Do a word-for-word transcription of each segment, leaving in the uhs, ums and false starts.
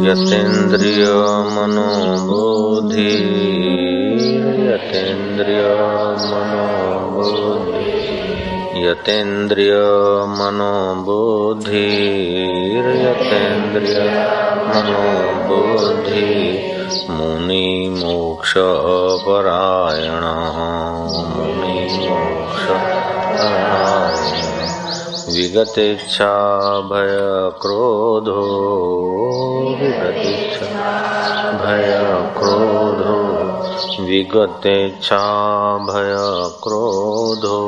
यतेन्द्रिय मनोबुद्धि यतेन्द्रिय मनोबुद्धि यतेन्द्रिय मनोबुद्धि यतेन्द्रिय मनोबुद्धि मुनि मोक्ष परायण मुनि मोक्ष परायण विगतेच्छा भय क्रोधो विगतेच्छा भय क्रोधो विगतेच्छा भय क्रोधो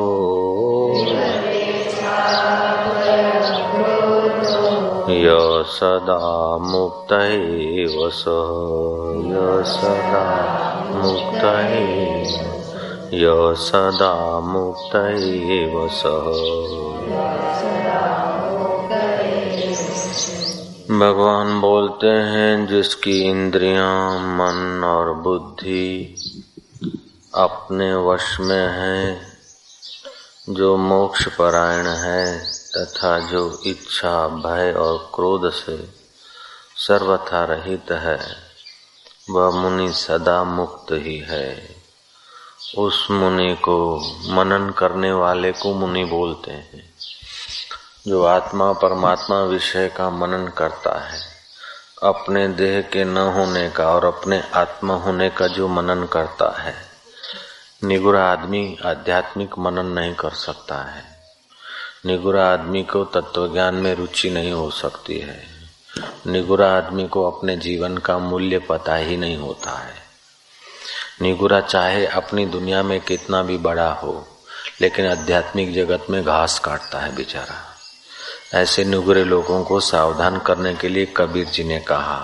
य सदा मुक्त एव सः य सदा मुक्त य सदा मुक्त एव सः। भगवान बोलते हैं जिसकी इंद्रियां, मन और बुद्धि अपने वश में है, जो मोक्ष परायण है तथा जो इच्छा, भय और क्रोध से सर्वथा रहित है, वह मुनि सदा मुक्त ही है। उस मुनि को, मनन करने वाले को मुनि बोलते हैं। जो आत्मा परमात्मा विषय का मनन करता है, अपने देह के न होने का और अपने आत्मा होने का जो मनन करता है, निगुरा आदमी आध्यात्मिक मनन नहीं कर सकता है। निगुरा आदमी को तत्वज्ञान में रुचि नहीं हो सकती है। निगुरा आदमी को अपने जीवन का मूल्य पता ही नहीं होता है। निगुरा चाहे अपनी दुनिया में कितना भी बड़ा हो, लेकिन आध्यात्मिक जगत में घास काटता है बेचारा। ऐसे निगुरे लोगों को सावधान करने के लिए कबीर जी ने कहा,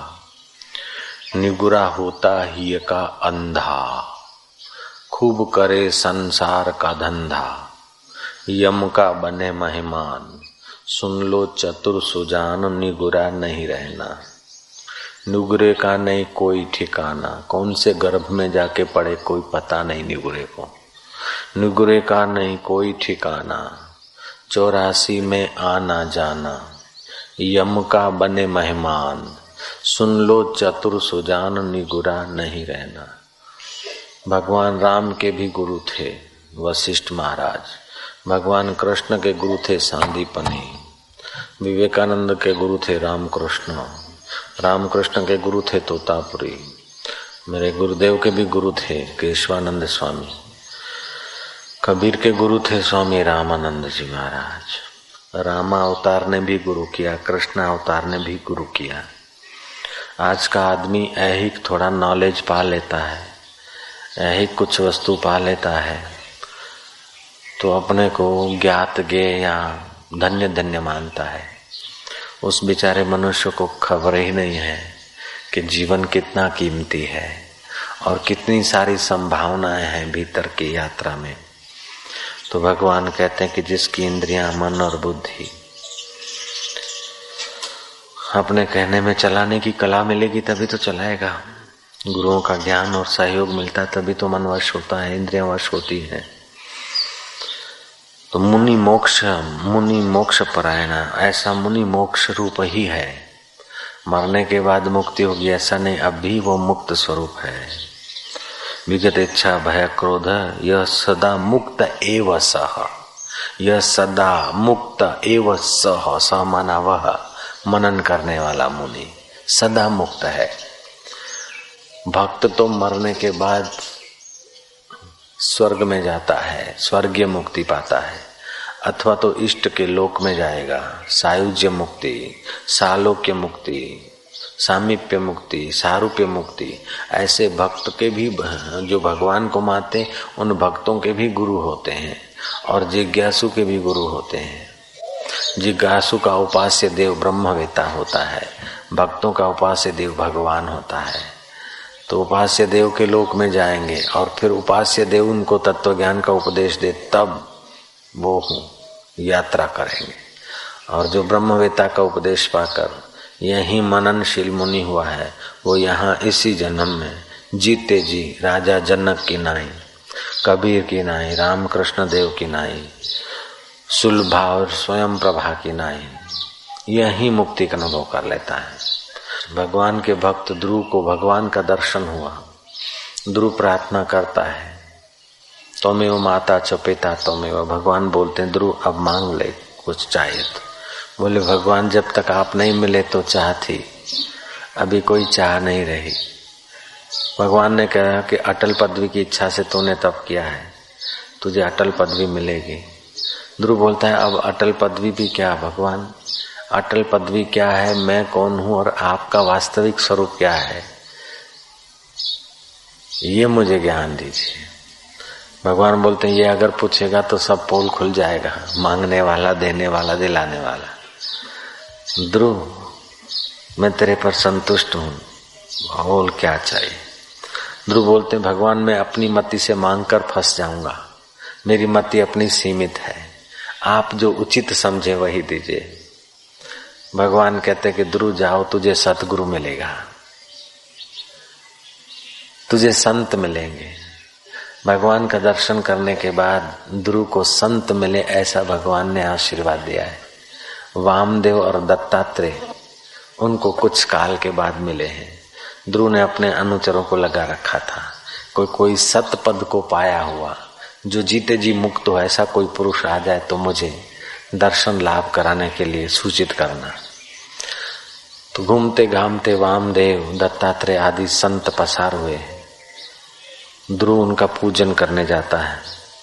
निगुरा होता ही का अंधा, खूब करे संसार का धंधा, यम का बने मेहमान, सुन लो चतुर सुजान, निगुरा नहीं रहना। निगुरे का नहीं कोई ठिकाना, कौन से गर्भ में जाके पड़े कोई पता नहीं निगुरे को। निगुरे का नहीं कोई ठिकाना, चौरासी में आना जाना, यम का बने मेहमान, सुन लो चतुर सुजान, निगुरा नहीं रहना। भगवान राम के भी गुरु थे वशिष्ठ महाराज, भगवान कृष्ण के गुरु थे सांदीपनि, विवेकानंद के गुरु थे रामकृष्ण, रामकृष्ण के गुरु थे तोतापुरी, मेरे गुरुदेव के भी गुरु थे केशवानंद स्वामी, कबीर के गुरु थे स्वामी रामानंद जी महाराज। रामा अवतार ने भी गुरु किया, कृष्ण अवतार ने भी गुरु किया। आज का आदमी ऐहिक थोड़ा नॉलेज पा लेता है, ऐहिक कुछ वस्तु पा लेता है, तो अपने को ज्ञात गे या धन्य धन्य मानता है। उस बेचारे मनुष्य को खबर ही नहीं है कि जीवन कितना कीमती है और कितनी सारी संभावनाएं हैं भीतर की यात्रा में। तो भगवान कहते हैं कि जिसकी इंद्रियां, मन और बुद्धि अपने कहने में चलाने की कला मिलेगी तभी तो चलाएगा। गुरुओं का ज्ञान और सहयोग मिलता है तभी तो मन वश होता है, इंद्रियां वश होती है। तो मुनि मोक्ष, मुनि मोक्ष परायण, ऐसा मुनि मोक्ष रूप ही है। मरने के बाद मुक्ति होगी ऐसा नहीं, अब भी वो मुक्त स्वरूप है। विगत इच्छा भय क्रोध यह सदा मुक्त एव सह, यह सदा मुक्त एव सह, सह माना वह मनन करने वाला मुनि सदा मुक्त है। भक्त तो मरने के बाद स्वर्ग में जाता है, स्वर्गीय मुक्ति पाता है, अथवा तो इष्ट के लोक में जाएगा, सायुज्य मुक्ति, सालोक्य मुक्ति, सामीप्य मुक्ति, सारूप्य मुक्ति। ऐसे भक्त के भी, जो भगवान को मानते, उन भक्तों के भी गुरु होते हैं और जिज्ञासु के भी गुरु होते हैं। जिज्ञासु का उपास्य देव ब्रह्मवेता होता है, भक्तों का उपास्य देव भगवान होता है। तो उपास्य देव के लोक में जाएंगे और फिर उपास्य देव उनको तत्व ज्ञान का उपदेश दे, तब वो यात्रा करेंगे। और जो ब्रह्मवेता का उपदेश पाकर यही मननशील मुनि हुआ है, वो यहाँ इसी जन्म में जीते जी राजा जनक की नाई, कबीर की नाई, रामकृष्ण देव की नाई, सुलभा और स्वयं प्रभा की नाई, यही मुक्ति का अनुभव कर लेता है। भगवान के भक्त ध्रुव को भगवान का दर्शन हुआ। ध्रुव प्रार्थना करता है, त्वमेव माता च पिता त्वमेव। भगवान बोलते हैं ध्रुव अब मांग ले कुछ चाहिए तो। बोले भगवान जब तक आप नहीं मिले तो चाह थी, अभी कोई चाह नहीं रही। भगवान ने कहा कि अटल पदवी की इच्छा से तूने तप किया है, तुझे अटल पदवी मिलेगी। ध्रुव बोलता है अब अटल पदवी भी क्या भगवान, अटल पदवी क्या है, मैं कौन हूं और आपका वास्तविक स्वरूप क्या है, ये मुझे ज्ञान दीजिए। भगवान बोलते हैं ये अगर पूछेगा तो सब पोल खुल जाएगा, मांगने वाला, देने वाला, दिलाने वाला। ध्रुव मैं तेरे पर संतुष्ट हूं, बोल क्या चाहिए। ध्रुव बोलते हैं भगवान मैं अपनी मति से मांग कर फंस जाऊंगा, मेरी मति अपनी सीमित है, आप जो उचित समझे वही दीजिए। भगवान कहते कि ध्रुव जाओ, तुझे सतगुरु मिलेगा, तुझे संत मिलेंगे। भगवान का दर्शन करने के बाद ध्रुव को संत मिले ऐसा भगवान ने आशीर्वाद दिया है। वामदेव और दत्तात्रेय उनको कुछ काल के बाद मिले हैं। ध्रुव ने अपने अनुचरों को लगा रखा था, कोई कोई सत पद को पाया हुआ जो जीते जी मुक्त हो ऐसा कोई पुरुष आ जाए तो मुझे दर्शन लाभ कराने के लिए सूचित करना। तो घूमते घामते वामदेव, दत्तात्रेय आदि संत पसार हुए। ध्रुव उनका पूजन करने जाता है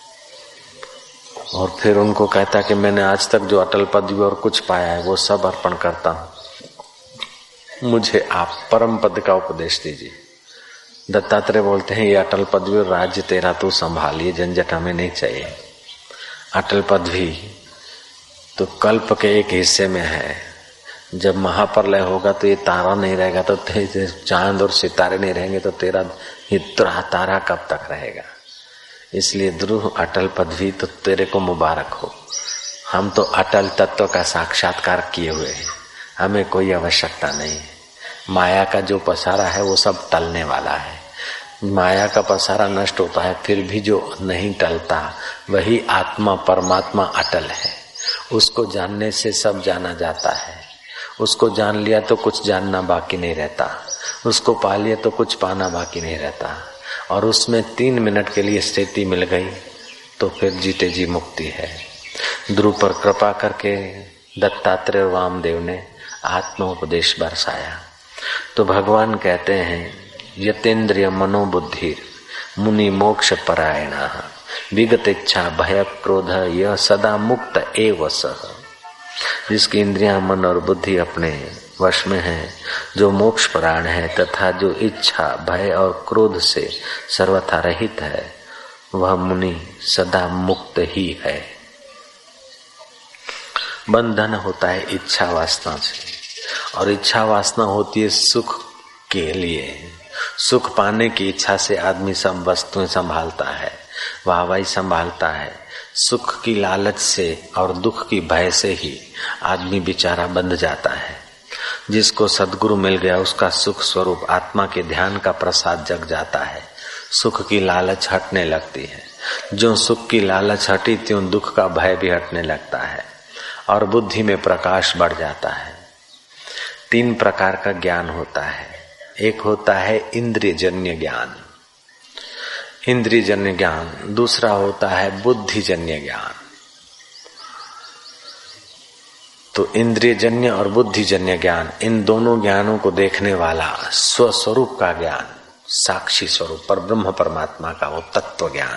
और फिर उनको कहता है कि मैंने आज तक जो अटल पदवी और कुछ पाया है वो सब अर्पण करता हूं, मुझे आप परम पद का उपदेश दीजिए। दत्तात्रेय बोलते हैं ये अटल पदवी और राज्य तेरा तू संभालिए, झंझट हमें नहीं चाहिए। अटल पदवी तो कल्प के एक हिस्से में है, जब महाप्रलय होगा तो ये तारा नहीं रहेगा, तो चांद और सितारे नहीं रहेंगे तो तेरा ये तारा कब तक रहेगा। इसलिए ध्रुव अटल पदवी तो तेरे को मुबारक हो, हम तो अटल तत्व का साक्षात्कार किए हुए हैं, हमें कोई आवश्यकता नहीं है। माया का जो पसारा है वो सब टलने वाला है, माया का पसारा नष्ट होता है, फिर भी जो नहीं टलता वही आत्मा परमात्मा अटल है। उसको जानने से सब जाना जाता है, उसको जान लिया तो कुछ जानना बाकी नहीं रहता, उसको पा लिया तो कुछ पाना बाकी नहीं रहता। और उसमें तीन मिनट के लिए स्थिति मिल गई तो फिर जीते जी मुक्ति है। ध्रुव पर कृपा करके दत्तात्रेय और वामदेव ने आत्मोपदेश बरसाया। तो भगवान कहते हैं यतेन्द्रिय मनोबुद्धि मुनि मोक्ष परायणा विगत इच्छा भय क्रोध यह सदा मुक्त एव सः। जिसकी इंद्रियां मन और बुद्धि अपने वश में है, जो मोक्ष परायण है तथा जो इच्छा भय और क्रोध से सर्वथा रहित है, वह मुनि सदा मुक्त ही है। बंधन होता है इच्छा वासना से, और इच्छा वासना होती है सुख के लिए। सुख पाने की इच्छा से आदमी सब वस्तुएं संभालता है, वाहवाही संभालता है। सुख की लालच से और दुख की भय से ही आदमी बेचारा बंध जाता है। जिसको सद्गुरु मिल गया उसका सुख स्वरूप आत्मा के ध्यान का प्रसाद जग जाता है, सुख की लालच हटने लगती है। जो सुख की लालच हटी त्यों दुख का भय भी हटने लगता है और बुद्धि में प्रकाश बढ़ जाता है। तीन प्रकार का ज्ञान होता है। एक होता है इंद्रियजन्य ज्ञान, इंद्रियजन्य ज्ञान। दूसरा होता है बुद्धिजन्य ज्ञान। तो इंद्रियजन्य और बुद्धिजन्य ज्ञान, इन दोनों ज्ञानों को देखने वाला स्वस्वरूप का ज्ञान, साक्षी स्वरूप पर ब्रह्म परमात्मा का वो तत्व ज्ञान।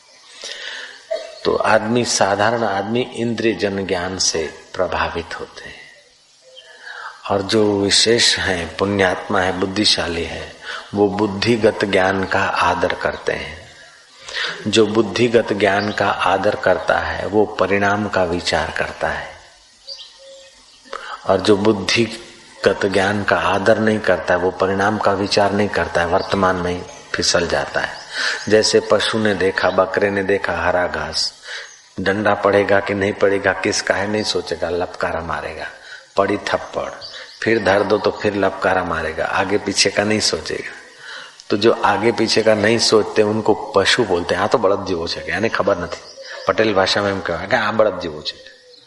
तो आदमी, साधारण आदमी इंद्रियजन्य ज्ञान से प्रभावित होते हैं, और जो विशेष है, पुण्यात्मा है, बुद्धिशाली है, वो बुद्धिगत ज्ञान का आदर करते हैं। जो बुद्धिगत ज्ञान का आदर करता है वो परिणाम का विचार करता है, और जो बुद्धिगत ज्ञान का आदर नहीं करता है वो परिणाम का विचार नहीं करता है, वर्तमान में ही फिसल जाता है। जैसे पशु ने देखा, बकरे ने देखा हरा घास, डंडा पड़ेगा कि नहीं पड़ेगा किसका है नहीं सोचेगा, लपकारा मारेगा, पड़ी थप्पड़, फिर धर दो तो फिर लपकारा मारेगा, आगे पीछे का नहीं सोचेगा। तो जो आगे पीछे का नहीं सोचते उनको पशु बोलते हैं। आ तो बળદ જેવો છે, એને ખબર નથી, પટેલ ભાષામાં એમ કહેવાય કે આ બળદ જેવો છે।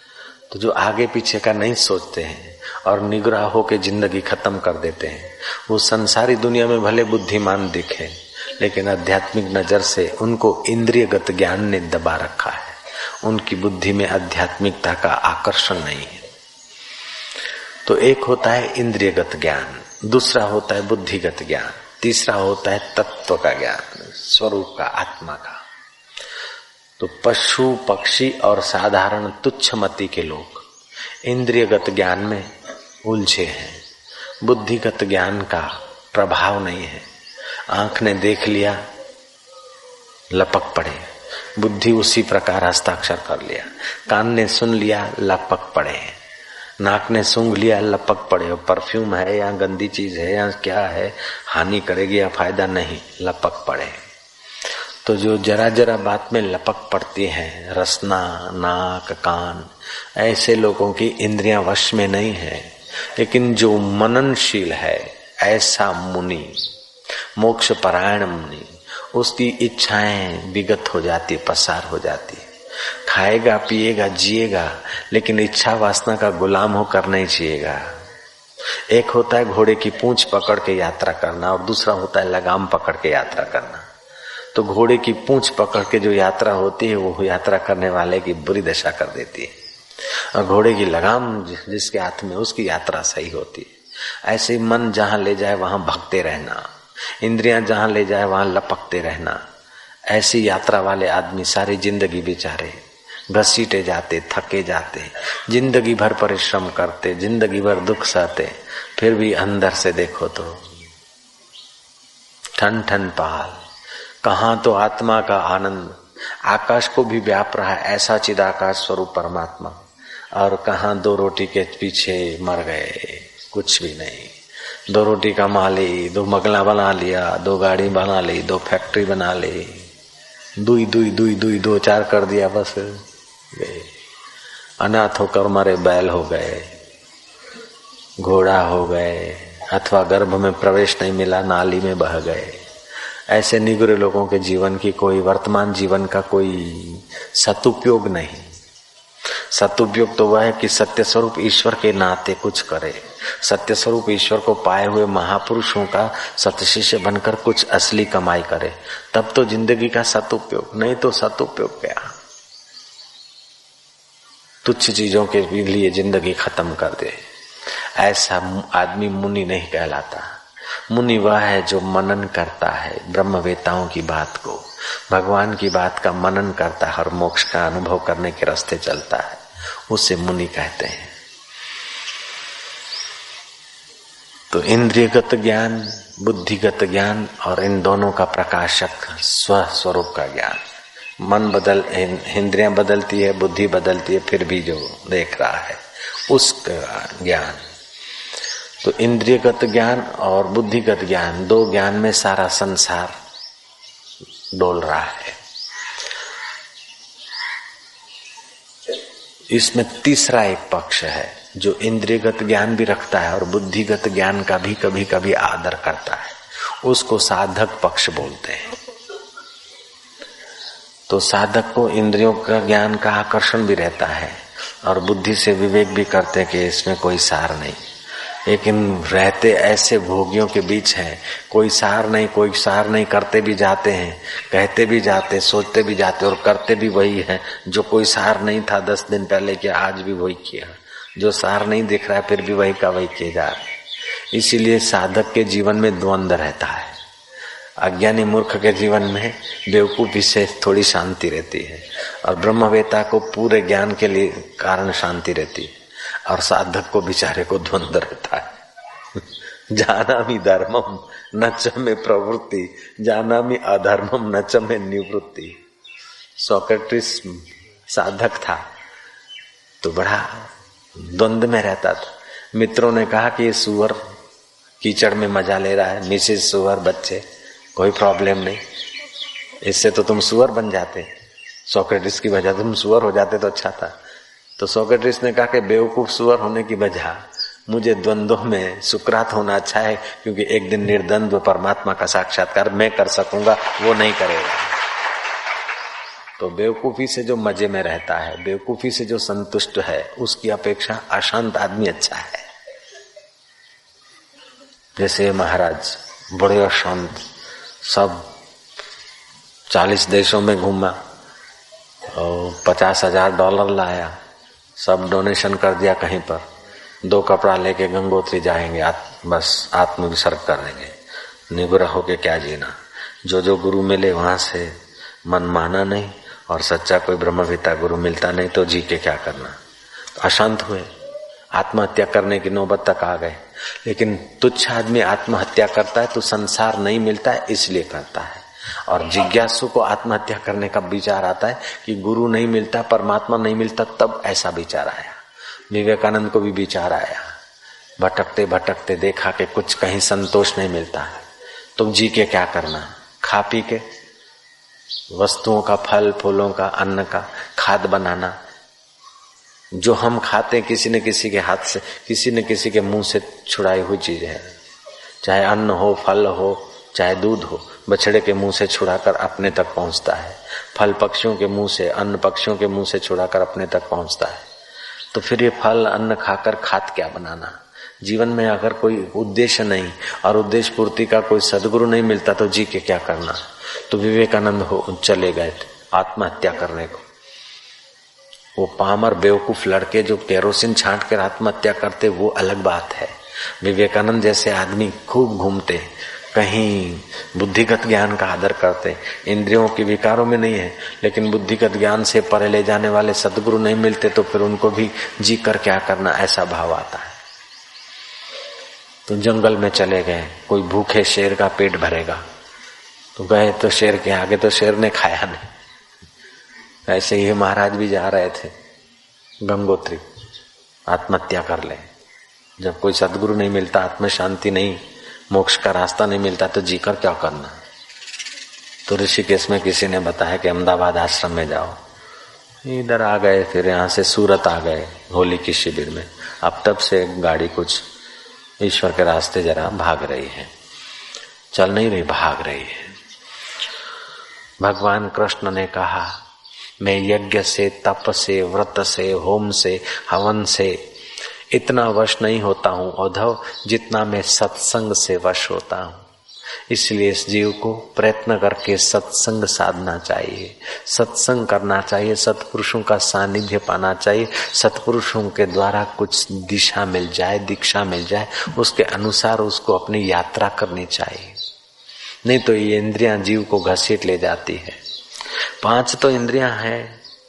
तो जो आगे पीछे का नहीं सोचते हैं और निग्रह होकर जिंदगी खत्म कर देते हैं, वो संसारी दुनिया में भले बुद्धिमान दिखे, लेकिन आध्यात्मिक नजर से उनको इंद्रियगत ज्ञान ने दबा रखा है। उनकी बुद्धि में आध्यात्मिकता का आकर्षण नहीं है। तो एक होता है इंद्रियगत ज्ञान, दूसरा होता है बुद्धिगत ज्ञान, तीसरा होता है तत्व का ज्ञान, स्वरूप का, आत्मा का। तो पशु पक्षी और साधारण तुच्छ मति के लोग इंद्रियगत ज्ञान में उलझे हैं। बुद्धिगत ज्ञान का प्रभाव नहीं है। आंख ने देख लिया, लपक पड़े, बुद्धि उसी प्रकार हस्ताक्षर कर लिया। कान ने सुन लिया, लपक पड़े। नाक ने सूंघ लिया, लपक पड़े। परफ्यूम है या गंदी चीज है या क्या है, हानि करेगी या फायदा नहीं, लपक पड़े। तो जो जरा जरा बात में लपक पड़ती है, रसना, नाक, कान, ऐसे लोगों की इंद्रियां वश में नहीं है। लेकिन जो मननशील है, ऐसा मुनि, मोक्ष परायण मुनि, उसकी इच्छाएं विगत हो जाती, पसार हो जाती। खाएगा, पिएगा, जिएगा, लेकिन इच्छा वासना का गुलाम होकर नहीं जिएगा। एक होता है घोड़े की पूंछ पकड़ के यात्रा करना और दूसरा होता है लगाम पकड़ के यात्रा करना। तो घोड़े की पूंछ पकड़ के जो यात्रा होती है, वो यात्रा करने वाले की बुरी दशा कर देती है, और घोड़े की लगाम जिसके हाथ में, उसकी यात्रा सही होती है। ऐसे ही मन जहां ले जाए वहां भगते रहना, इंद्रियां जहां ले जाए वहां लपकते रहना। ऐसी यात्रा वाले आदमी सारी जिंदगी बेचारे घसीटे जाते, थके जाते, जिंदगी भर परिश्रम करते, जिंदगी भर दुख सहते, फिर भी अंदर से देखो तो ठन ठन पाल। कहाँ तो आत्मा का आनंद, आकाश को भी व्याप रहा है ऐसा चिदाकाश स्वरूप परमात्मा, और कहाँ दो रोटी के पीछे मर गए, कुछ भी नहीं। दो रोटी कमा ली, दो बंगला बना लिया, दो गाड़ी बना ली, दो फैक्ट्री बना ली, दुई दुई दुई दुई दो चार कर दिया, बस गए। अनाथ होकर मरे बैल हो गए, घोड़ा हो गए, अथवा गर्भ में प्रवेश नहीं मिला, नाली में बह गए। ऐसे निगुरे लोगों के जीवन की कोई, वर्तमान जीवन का कोई सदुपयोग नहीं। सदुपयोग तो वह है कि सत्य स्वरूप ईश्वर के नाते कुछ करे, सत्य स्वरूप ईश्वर को पाए हुए महापुरुषों का सतशिष्य बनकर कुछ असली कमाई करे, तब तो जिंदगी का सदुपयोग। नहीं तो सदुपयोग क्या, तुच्छ चीजों के लिए जिंदगी खत्म कर दे। ऐसा आदमी मुनि नहीं कहलाता। मुनि वह है जो मनन करता है ब्रह्मवेताओं की बात को, भगवान की बात का मनन करता है और मोक्ष का अनुभव करने के रास्ते चलता है, उसे मुनि कहते हैं। तो इंद्रियगत ज्ञान, बुद्धिगत ज्ञान और इन दोनों का प्रकाशक स्व स्वरूप का ज्ञान। मन बदल, इंद्रियां बदलती है, बुद्धि बदलती है, फिर भी जो देख रहा है उसका ज्ञान। तो इंद्रियगत ज्ञान और बुद्धिगत ज्ञान, दो ज्ञान में सारा संसार डोल रहा है। इसमें तीसरा एक पक्ष है जो इंद्रियगत ज्ञान भी रखता है और बुद्धिगत ज्ञान का भी कभी कभी आदर करता है, उसको साधक पक्ष बोलते हैं। तो साधक को इंद्रियों का ज्ञान का आकर्षण भी रहता है और बुद्धि से विवेक भी करते हैं कि इसमें कोई सार नहीं, लेकिन रहते ऐसे भोगियों के बीच हैं, कोई सार नहीं, कोई सार नहीं, करते भी जाते हैं, कहते भी जाते, सोचते भी जाते और करते भी वही है जो कोई सार नहीं था दस दिन पहले किया, आज भी वही किया। जो सार नहीं दिख रहा है फिर भी वही का वही किए जा रहे। इसीलिए साधक के जीवन में द्वंद्व रहता है। अज्ञानी मूर्ख के जीवन में बेवकूफी से थोड़ी शांति रहती है और ब्रह्मवेता को पूरे ज्ञान के लिए कारण शांति रहती है, और साधक को बेचारे को द्वंद्व रहता है। जानामि धर्मम न च मे प्रवृत्ति, जानामि अधर्मम न च मे निवृत्ति। सोक्रेटिस साधक था तो बड़ा द्वंद्व में रहता था। मित्रों ने कहा कि ये सुअर कीचड़ में मजा ले रहा है, मिसेज सुअर, बच्चे, कोई प्रॉब्लम नहीं, इससे तो तुम सुअर बन जाते, सोक्रेटिस की वजह तुम सुअर हो जाते तो अच्छा था। तो सोक्रेटिस ने कहा कि बेवकूफ सुअर होने की बजाय मुझे द्वंद्वों में सुकरात होना अच्छा है, क्योंकि एक दिन निर्द्वंद्व परमात्मा का साक्षात्कार मैं कर सकूंगा, वो नहीं करेगा। तो बेवकूफी से जो मजे में रहता है, बेवकूफी से जो संतुष्ट है, उसकी अपेक्षा अशांत आदमी अच्छा है। जैसे महाराज बड़े अशांत, सब चालीस देशों में घूमा और पचास हजार डॉलर लाया, सब डोनेशन कर दिया कहीं पर, दो कपड़ा लेके गंगोत्री जाएंगे, आत, बस आत्मविसर्ग कर देंगे, निग्रह होके क्या जीना। जो जो गुरु मिले वहां से मन माना नहीं, और सच्चा कोई ब्रह्मविता गुरु मिलता नहीं तो जी के क्या करना। तो अशांत हुए, आत्महत्या करने की नौबत तक आ गए। लेकिन तुच्छ आदमी आत्महत्या करता है तो संसार नहीं मिलता है इसलिए करता है, और जिज्ञासु को आत्महत्या करने का विचार आता है कि गुरु नहीं मिलता, परमात्मा नहीं मिलता, तब ऐसा विचार आया। विवेकानंद को भी विचार आया, भटकते भटकते देखा कि कुछ कहीं संतोष नहीं मिलता है, तो जी के क्या करना। खा पी के वस्तुओं का, फल फूलों का, अन्न का खाद बनाना, जो हम खाते किसी न किसी के हाथ से, किसी न किसी के मुंह से छुड़ाई हुई चीज है। चाहे अन्न हो, फल हो, चाहे दूध हो, बछड़े के मुंह से छुड़ाकर अपने तक पहुंचता है। फल पक्षियों के मुंह से, अन्न पक्षियों के मुंह से छुड़ाकर अपने तक पहुंचता है। तो फिर ये फल अन्न खाकर खाद क्या बनाना। जीवन में अगर कोई उद्देश्य नहीं और उद्देश्य पूर्ति का कोई सदगुरु नहीं मिलता तो जी के क्या करना। तो विवेकानंद हो चले गए थे आत्महत्या करने को। वो पामर बेवकूफ लड़के जो केरोसिन छांट कर आत्महत्या करते, वो अलग बात है। विवेकानंद जैसे आदमी खूब घूमते, कहीं बुद्धिगत ज्ञान का आदर करते, इंद्रियों के विकारों में नहीं है, लेकिन बुद्धिगत ज्ञान से परे ले जाने वाले सदगुरु नहीं मिलते तो फिर उनको भी जी कर क्या करना, ऐसा भाव आता है। तो जंगल में चले गए, कोई भूखे शेर का पेट भरेगा, तो गए तो शेर के आगे, तो शेर ने खाया नहीं। ऐसे ही महाराज भी जा रहे थे गंगोत्री, आत्महत्या कर ले। जब कोई सदगुरु नहीं मिलता, आत्म शांति नहीं, मोक्ष का रास्ता नहीं मिलता तो जीकर क्या करना। तो ऋषिकेश में किसी ने बताया कि अहमदाबाद आश्रम में जाओ। इधर आ गए, फिर यहाँ से सूरत आ गए होली की शिविर में। अब तब से गाड़ी कुछ ईश्वर के रास्ते जरा भाग रही है, चल नहीं रही, भाग रही है। भगवान कृष्ण ने कहा, मैं यज्ञ से, तप से, व्रत से, होम से, हवन से इतना वश नहीं होता हूँ उद्धव, जितना मैं सत्संग से वश होता हूँ। इसलिए इस जीव को प्रयत्न करके सत्संग साधना चाहिए, सत्संग करना चाहिए, सत्पुरुषों का सानिध्य पाना चाहिए। सत्पुरुषों के द्वारा कुछ दिशा मिल जाए, दीक्षा मिल जाए, उसके अनुसार उसको अपनी यात्रा करनी चाहिए। नहीं तो ये इंद्रियां जीव को घसीट ले जाती है। पांच तो इंद्रियां हैं।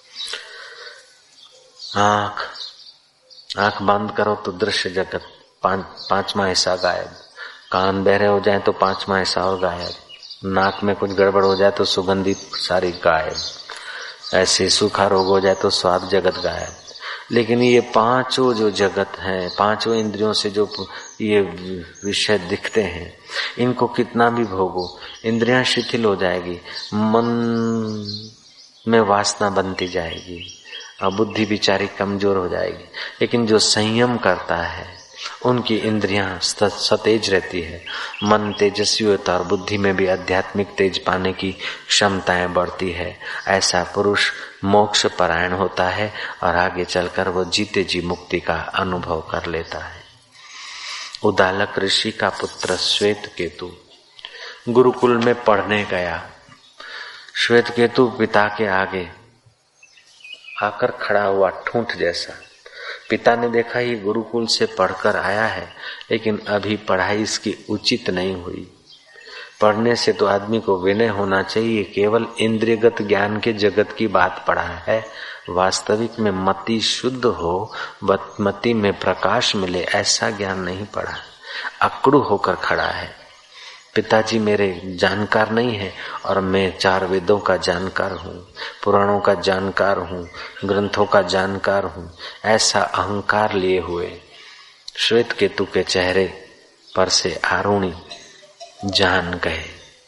आंख, आंख बंद करो तो दृश्य जगत, पांच पांचवा हिस्सा गायब। कान बहरे हो जाए तो पांचवा हिस्सा और गायब। नाक में कुछ गड़बड़ हो जाए तो सुगंधी सारी गायब। ऐसे सूखा रोग हो जाए तो स्वाद जगत गायब। लेकिन ये पांचों जो जगत हैं, पांचों इंद्रियों से जो ये विषय दिखते हैं, इनको कितना भी भोगो, इंद्रियां शिथिल हो जाएगी, मन में वासना बनती जाएगी और बुद्धि बिचारी कमजोर हो जाएगी। लेकिन जो संयम करता है उनकी इंद्रियां सतेज रहती है, मन तेजस्वी होता है और बुद्धि में भी आध्यात्मिक तेज पाने की क्षमताएं बढ़ती है। ऐसा पुरुष मोक्ष परायण होता है और आगे चलकर वो जीते जी मुक्ति का अनुभव कर लेता है। उदालक ऋषि का पुत्र श्वेत केतु गुरुकुल में पढ़ने गया। श्वेत केतु पिता के आगे आकर खड़ा हुआ ठूंठ जैसा। पिता ने देखा ये गुरुकुल से पढ़कर आया है, लेकिन अभी पढ़ाई इसकी उचित नहीं हुई। पढ़ने से तो आदमी को विनय होना चाहिए। केवल इंद्रियगत ज्ञान के जगत की बात पढ़ा है, वास्तविक में मति शुद्ध हो, मति में प्रकाश मिले, ऐसा ज्ञान नहीं पढ़ा। अकड़ू होकर खड़ा है। पिताजी मेरे जानकार नहीं है और मैं चार वेदों का जानकार हूँ, पुराणों का जानकार हूँ, ग्रंथों का जानकार हूँ, ऐसा अहंकार लिए हुए श्वेत केतु के चेहरे पर से आरुणी जान गए।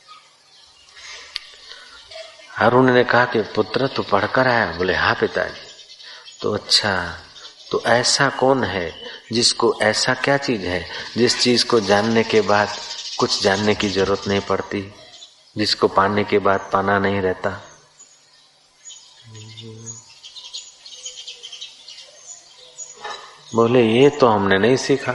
आरुणी ने कहा कि पुत्र तू पढ़कर आया? बोले हाँ पिताजी। तो अच्छा, तो ऐसा कौन है जिसको, ऐसा क्या चीज है जिस चीज को जानने के बाद कुछ जानने की जरूरत नहीं पड़ती, जिसको पाने के बाद पाना नहीं रहता? बोले ये तो हमने नहीं सीखा।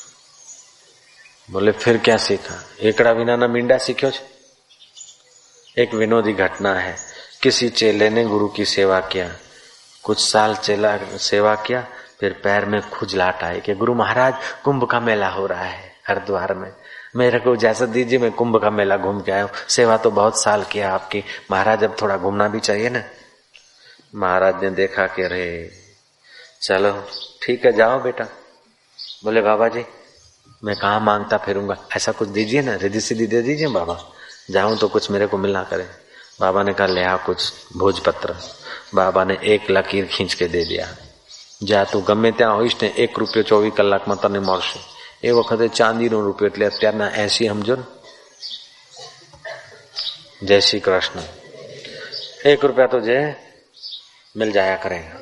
बोले फिर क्या सीखा? एकड़ा विना ना मींडा सीख्यो छे। एक विनोदी घटना है। किसी चेले ने गुरु की सेवा किया, कुछ साल चेला सेवा किया, फिर पैर में खुजलाहट आई कि गुरु महाराज कुंभ का मेला हो रहा है हरिद्वार में, मेरे को इजाजत दीजिए, मैं कुंभ का मेला घूम के आया हूँ। सेवा तो बहुत साल किया आपकी महाराज, अब थोड़ा घूमना भी चाहिए ना। महाराज ने देखा कि अरे चलो ठीक है जाओ बेटा। बोले बाबा जी मैं कहाँ मांगता फिरूंगा, ऐसा कुछ दीजिए ना, रिद्धि सीधी दे दीजिए बाबा, जाऊं तो कुछ मेरे को मिलना करे। बाबा ने कहा ले आ कुछ भोजपत्र। बाबा ने एक लकीर खींच के दे दिया, जा तू गમે ત્યાં હોઈશ ને એક રૂપિયો ચોવીસ કલાકમાં તને મળશે। એ વખતે ચાંદીનો રૂપિયો એટલે અત્યારના એસી સમજો ને। जय श्री कृष्ण। एक रुपया तुझे मिल जाया करेगा।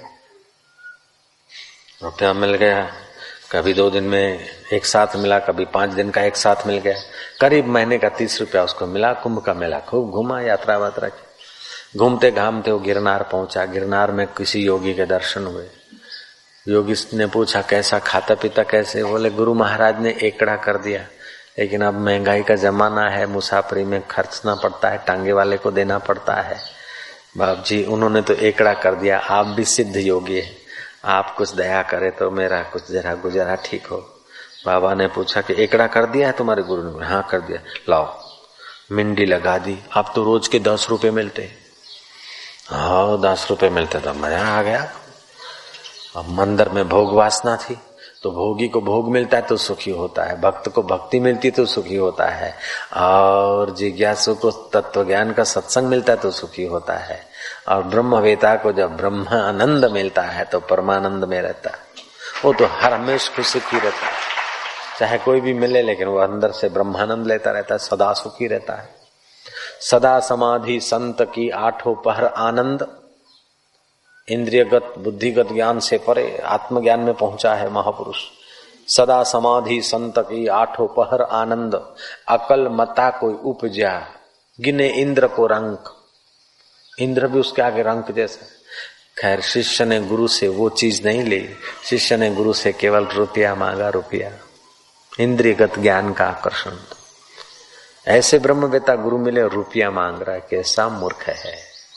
रुपया मिल गया, कभी दो दिन में एक साथ मिला, कभी पांच दिन का एक साथ मिल गया, करीब महीने का तीस रुपया उसको मिला। कुंभ का मेला खूब घूमा, यात्रा वात्रा की। घूमते घामते वो गिरनार पहुंचा। गिरनार में किसी योगी के दर्शन हुए। योगी ने पूछा कैसा खाता पीता कैसे? बोले गुरु महाराज ने एकड़ा कर दिया, लेकिन अब महंगाई का जमाना है, मुसाफरी में खर्चना पड़ता है, टांगे वाले को देना पड़ता है। बाप जी उन्होंने तो एकड़ा कर दिया, आप भी सिद्ध योगी है, आप कुछ दया करे तो मेरा कुछ जरा गुजारा ठीक हो। बाबा ने पूछा कि एकड़ा कर दिया है तुम्हारे गुरु ने? हाँ कर दिया। लाओ मिंडी लगा दी। अब तो रोज के दस रुपए मिलते। हाँ दस रुपए मिलते तो मजा आ गया। अब मंदिर में भोग वासना थी तो भोगी को भोग मिलता है तो सुखी होता है, भक्त को भक्ति मिलती तो सुखी होता है, और जिज्ञासु को तत्व ज्ञान का सत्संग मिलता है तो सुखी होता है, और ब्रह्मवेता को जब ब्रह्म आनंद मिलता है तो परमानंद में रहता है। वो तो हर हमेशा खुश सुखी रहता है, चाहे कोई भी मिले, लेकिन वो अंदर से ब्रह्मानंद लेता रहता है, सदा सुखी रहता है। सदा समाधि संत की आठों पहर आनंद। इंद्रियगत बुद्धिगत ज्ञान से परे आत्मज्ञान में पहुंचा है महापुरुष। सदा समाधि संत की आठों पहर आनंद, अकल मता कोई उपजा, गिने इंद्र को रंक। इंद्र भी उसके आगे रंक जैसा। खैर शिष्य ने गुरु से वो चीज नहीं ली, शिष्य ने गुरु से केवल रुपया मांगा, रुपया, इंद्रियगत ज्ञान का आकर्षण। ऐसे ब्रह्मवेता गुरु मिले, रुपया मांग रहा है, कैसा मूर्ख है।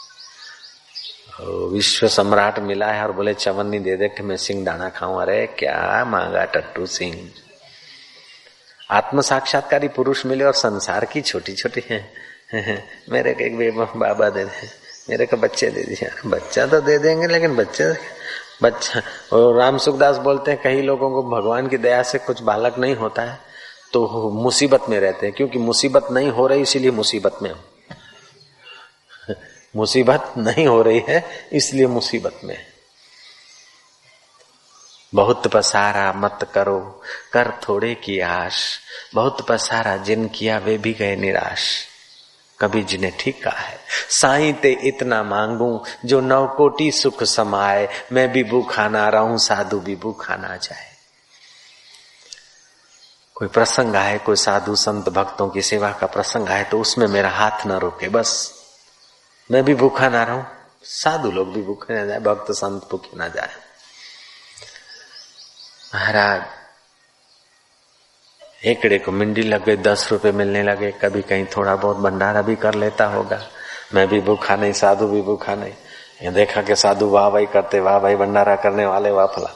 विश्व सम्राट मिला है और बोले चवन्नी दे दे कि मैं सिंह दाना खाऊं। अरे क्या मांगा टट्टू सिंह। आत्म साक्षात्कारी पुरुष मिले और संसार की छोटी छोटी है मेरे को एक बाबा दे दे, मेरे को बच्चे दे दीजिए। बच्चा तो दे देंगे, लेकिन बच्चे बच्चा। और राम सुखदास बोलते हैं कई लोगों को भगवान की दया से कुछ बालक नहीं होता है तो मुसीबत में रहते हैं, क्योंकि मुसीबत नहीं हो रही इसीलिए मुसीबत में। मुसीबत नहीं हो रही है इसलिए मुसीबत में। बहुत पसारा मत करो कर थोड़े की आश, बहुत पसारा जिन किया वे भी गए निराश। कभी जिन्हें ठीक कहा है, साईं ते इतना मांगू जो नौ कोटि सुख समाए, मैं भी भूखा ना रहूं साधु भी भूखा ना जाए। कोई प्रसंग आए, कोई साधु संत भक्तों की सेवा का प्रसंग आए तो उसमें मेरा हाथ न रुके, बस मैं भी भूखा ना रहूं, साधु लोग भी भूखे ना जाए, भक्त संत भूखे ना जाए। महाराज एकड़े को मिंडी लग गई, दस रुपए मिलने लगे, कभी कहीं थोड़ा बहुत भंडारा भी कर लेता होगा। मैं भी भूखा नहीं, साधु भी भूखा नहीं। ये देखा कि साधु वाह भाई करते, वाह भाई भंडारा करने वाले, वाह फला।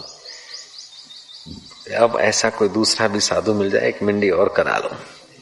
अब ऐसा कोई दूसरा भी साधु मिल जाए, एक मिंडी और करा लो।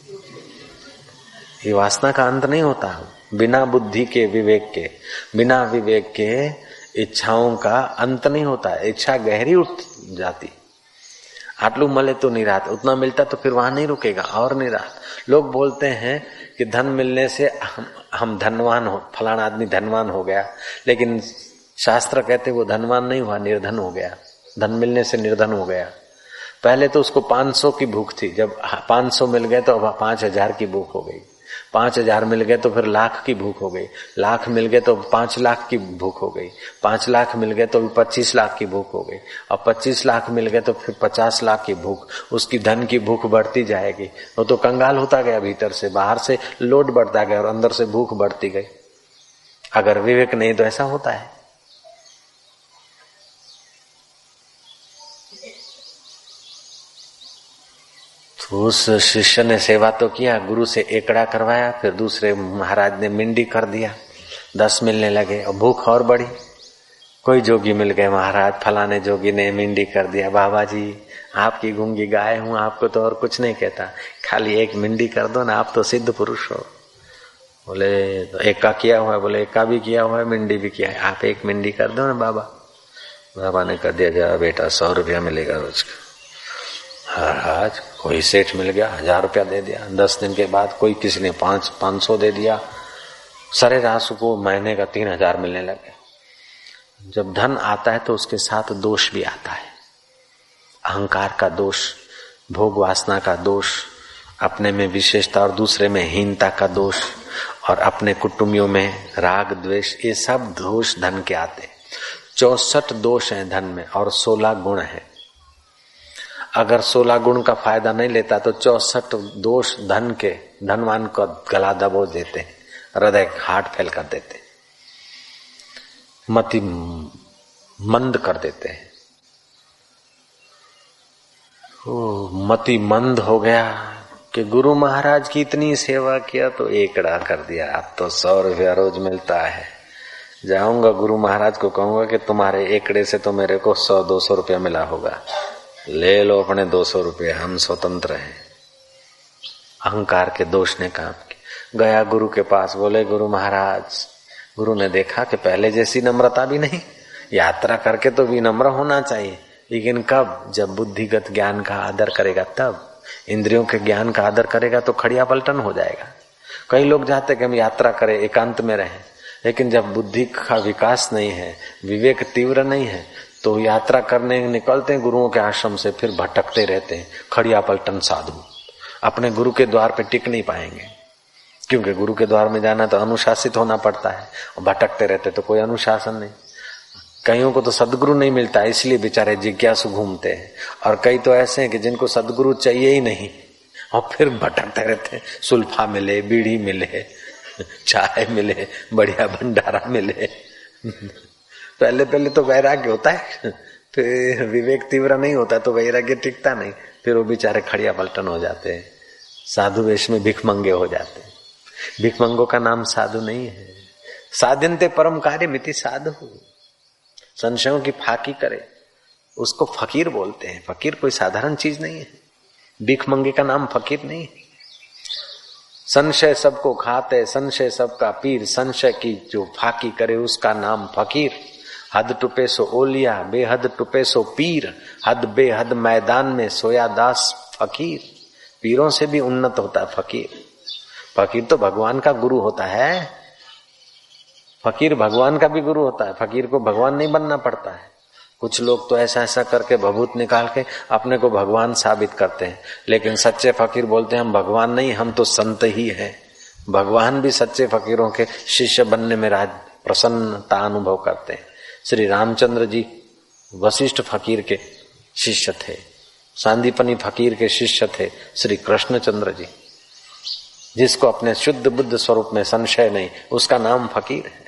ये वासना का अंत नहीं होता। बिना बुद्धि के विवेक के, बिना विवेक के इच्छाओं का अंत नहीं होता। इच्छा गहरी उठ जाती। आटलू मले तो निरात, उतना मिलता तो फिर वहां नहीं रुकेगा और निरात। लोग बोलते हैं कि धन मिलने से हम, हम धनवान हो, फलाना आदमी धनवान हो गया, लेकिन शास्त्र कहते वो धनवान नहीं हुआ, निर्धन हो गया। धन मिलने से निर्धन हो गया। पहले तो उसको पांच सौ की भूख थी, जब पांच सौ मिल गए तो अब पांच हजार की भूख हो गई। पांच हजार मिल गए तो फिर लाख की भूख हो गई। लाख मिल गए तो पांच लाख की भूख हो गई। पांच लाख मिल गए तो पच्चीस लाख की भूख हो गई। अब पच्चीस लाख मिल गए तो फिर पचास लाख की भूख। उसकी धन की भूख बढ़ती जाएगी। वो तो कंगाल होता गया, भीतर से, बाहर से लोड बढ़ता गया और अंदर से भूख बढ़ती गई। अगर विवेक नहीं तो ऐसा होता है। उस शिष्य ने सेवा तो किया, गुरु से एकड़ा करवाया, फिर दूसरे महाराज ने मिंडी कर दिया, दस मिलने लगे और भूख और बढ़ी। कोई जोगी मिल गए, महाराज फलाने जोगी ने मिंडी कर दिया, बाबा जी आपकी गूंगी गाय हूं, आपको तो और कुछ नहीं कहता, खाली एक मिंडी कर दो ना, आप तो सिद्ध पुरुष हो। बोले तो एक का किया हुआ है, बोले एक का भी किया हुआ है, मिंडी भी किया है, आप एक मिंडी कर दो ना बाबा। बाबा ने कर दिया, जा बेटा सौ रुपया मिलेगा रोज का। महाराज कोई सेठ मिल गया, हजार रुपया दे दिया। दस दिन के बाद कोई किसी ने पांच पांच सौ दे दिया। सारे रासु को महीने का तीन हजार मिलने लगे। जब धन आता है तो उसके साथ दोष भी आता है, अहंकार का दोष, भोग वासना का दोष, अपने में विशेषता और दूसरे में हीनता का दोष, और अपने कुटुंबियों में राग द्वेष, ये सब दोष धन के आते। चौसठ दोष हैं धन में और सोलह गुण हैं। अगर सोलह गुण का फायदा नहीं लेता तो चौसठ दोष धन के धनवान को गला दबोच देते, हृदय हार्ट फेल कर देते, मति मंद कर देते हैं। ओ, मति मंद हो गया कि गुरु महाराज की इतनी सेवा किया तो एकड़ा कर दिया, अब तो सौ रुपया रोज मिलता है। जाऊंगा गुरु महाराज को कहूंगा कि तुम्हारे एकड़े से तो मेरे को सौ दो सौ रुपया मिला होगा, ले लो अपने दो सौ रुपये, हम स्वतंत्र हैं। अहंकार के दोष ने काम किया। गया गुरु के पास, बोले गुरु महाराज, गुरु ने देखा कि पहले जैसी नम्रता भी नहीं, यात्रा करके तो विनम्र होना चाहिए, लेकिन कब? जब बुद्धिगत ज्ञान का आदर करेगा तब। इंद्रियों के ज्ञान का आदर करेगा तो खड़िया पलटन हो जाएगा। कई लोग चाहते कि हम यात्रा करें, एकांत में रहें, लेकिन जब बुद्धि का विकास नहीं है, विवेक तीव्र नहीं है, तो यात्रा करने निकलते हैं गुरुओं के आश्रम से, फिर भटकते रहते हैं। खड़िया पलटन साधु अपने गुरु के द्वार पे टिक नहीं पाएंगे, क्योंकि गुरु के द्वार में जाना तो अनुशासित होना पड़ता है, और भटकते रहते तो कोई अनुशासन नहीं। कईयों को तो सदगुरु नहीं मिलता, इसलिए बेचारे जिज्ञासु घूमते हैं, और कई तो ऐसे हैं कि जिनको सदगुरु चाहिए ही नहीं और फिर भटकते रहते हैं। सुल्फा मिले, बीड़ी मिले, चाय मिले, बढ़िया भंडारा मिले। पहले पहले तो वैराग्य होता है, फिर विवेक तीव्र नहीं होता तो वैराग्य टिकता नहीं, फिर वो बेचारे खड़िया पलटन हो जाते हैं, साधु वेश में भिखमंगे हो जाते हैं। भिखमंगों का नाम साधु नहीं है। साधनते परम कार्य मिति साधु, संशयों की फाकी करे उसको फकीर बोलते हैं। फकीर कोई साधारण चीज नहीं है, भिखमंगे का नाम फकीर नहीं है। संशय सबको खाते, संशय सबका पीर, संशय की जो फाकी करे उसका नाम फकीर। हद टुपे सो ओलिया, बेहद टुपे सो पीर, हद बेहद मैदान में सोया दास फकीर। पीरों से भी उन्नत होता है फकीर। फकीर तो भगवान का गुरु होता है, फकीर भगवान का भी गुरु होता है। फकीर को भगवान नहीं बनना पड़ता है। कुछ लोग तो ऐसा ऐसा करके भभूत निकाल के अपने को भगवान साबित करते हैं, लेकिन सच्चे फकीर बोलते हैं हम भगवान नहीं, हम तो संत ही हैं। भगवान भी सच्चे फकीरों के शिष्य बनने में राज प्रसन्नता अनुभव करते हैं। श्री रामचंद्र जी वशिष्ठ फकीर के शिष्य थे, सांदीपनी फकीर के शिष्य थे श्री कृष्णचंद्र जी। जिसको अपने शुद्ध बुद्ध स्वरूप में संशय नहीं, उसका नाम फकीर है।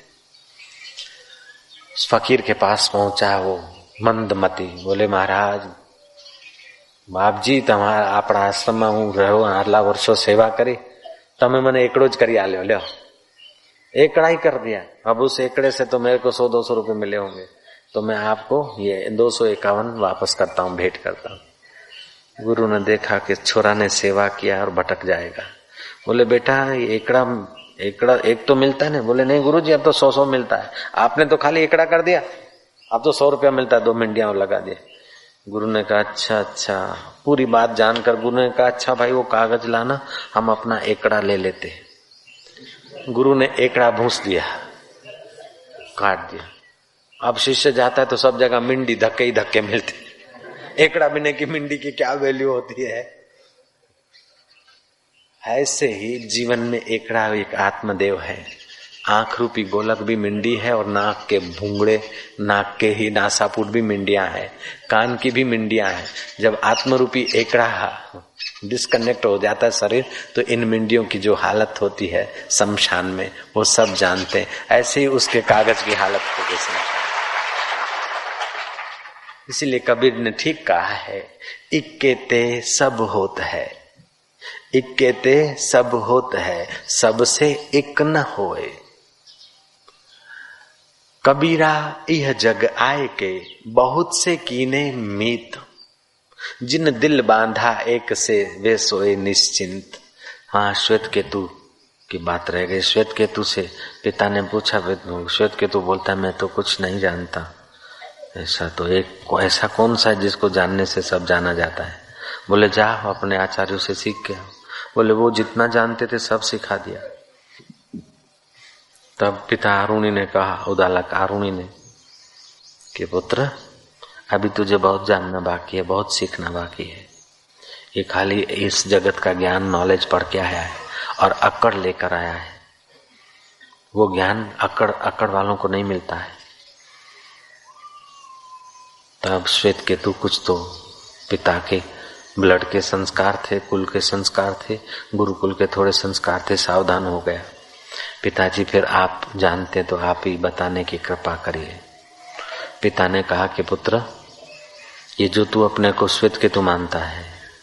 उस फकीर के पास पहुंचा वो मंदमती, बोले महाराज बापजी તમારા આપણા આશ્રમમાં હું રહ્યો, આટલા વર્ષો સેવા કરી, તમે મને એકડો જ કરી આલ્યો, લ્યો एकड़ा ही कर दिया। अब उस एकड़े से तो मेरे को सौ दो सौ रुपये मिले होंगे, तो मैं आपको ये दो सौ इक्यावन वापस करता हूँ, भेंट करता हूँ। गुरु ने देखा कि छोरा ने सेवा किया और भटक जाएगा। बोले बेटा ये एकड़ा एकड़ा एक तो मिलता है ना? बोले नहीं गुरुजी अब तो सौ सौ मिलता है, आपने तो खाली एकड़ा कर दिया, अब तो सौ रुपया मिलता है, दो मिंडिया और लगा दिए। गुरु ने कहा अच्छा अच्छा। पूरी बात जानकर गुरु ने कहा अच्छा भाई वो कागज लाना, हम अपना एकड़ा ले लेते हैं। गुरु ने एकड़ा भूंस दिया, काट दिया। अब शिष्य जाता है तो सब जगह मिंडी धक्के ही धक्के मिलते। एकड़ा बिने की मिंडी की क्या वैल्यू होती है? ऐसे ही जीवन में एकड़ा एक आत्मदेव है। आंख रूपी गोलक भी मिंडी है, और नाक के भूंगड़े, नाक के ही नासापुट भी मिंडियां है, कान की भी मिंडियां है। जब आत्मरूपी एकड़ा डिस्कनेक्ट हो जाता है शरीर, तो इन मिंडियों की जो हालत होती है शमशान में, वो सब जानते हैं। ऐसे ही उसके कागज की हालत होगी शमशान। इसीलिए कबीर ने ठीक कहा है, इक्के ते सब होत है, इक्केते सब होत है, सबसे एक न होए। कबीरा यह जग आए के, बहुत से कीने मीत। जिन दिल बांधा एक से, वे सोए निश्चिंत। हाँ, श्वेत केतु की बात रह गई। श्वेत केतु से पिता ने पूछा, श्वेत केतु बोलता है मैं तो कुछ नहीं जानता। ऐसा तो एक ऐसा कौन सा है जिसको जानने से सब जाना जाता है? बोले जा अपने आचार्यों से सीख के आओ। बोले वो जितना जानते थे सब सिखा दिया। तब पिता आरुणि ने कहा, उदालक आरुणि ने, कि पुत्र अभी तुझे बहुत जानना बाकी है, बहुत सीखना बाकी है। ये खाली इस जगत का ज्ञान नॉलेज पढ़ के आया है और अकड़ लेकर आया है। वो ज्ञान अकड़ अकड़ वालों को नहीं मिलता है। तब श्वेत केतु कुछ तो पिता के ब्लड के संस्कार थे, कुल के संस्कार थे, गुरुकुल के थोड़े संस्कार थे, सावधान हो गया। पिताजी फिर आप जानते तो आप ही बताने की कृपा करिए। पिता ने कहा कि पुत्र ये जो तू अपने को श्वेत केतु मानता है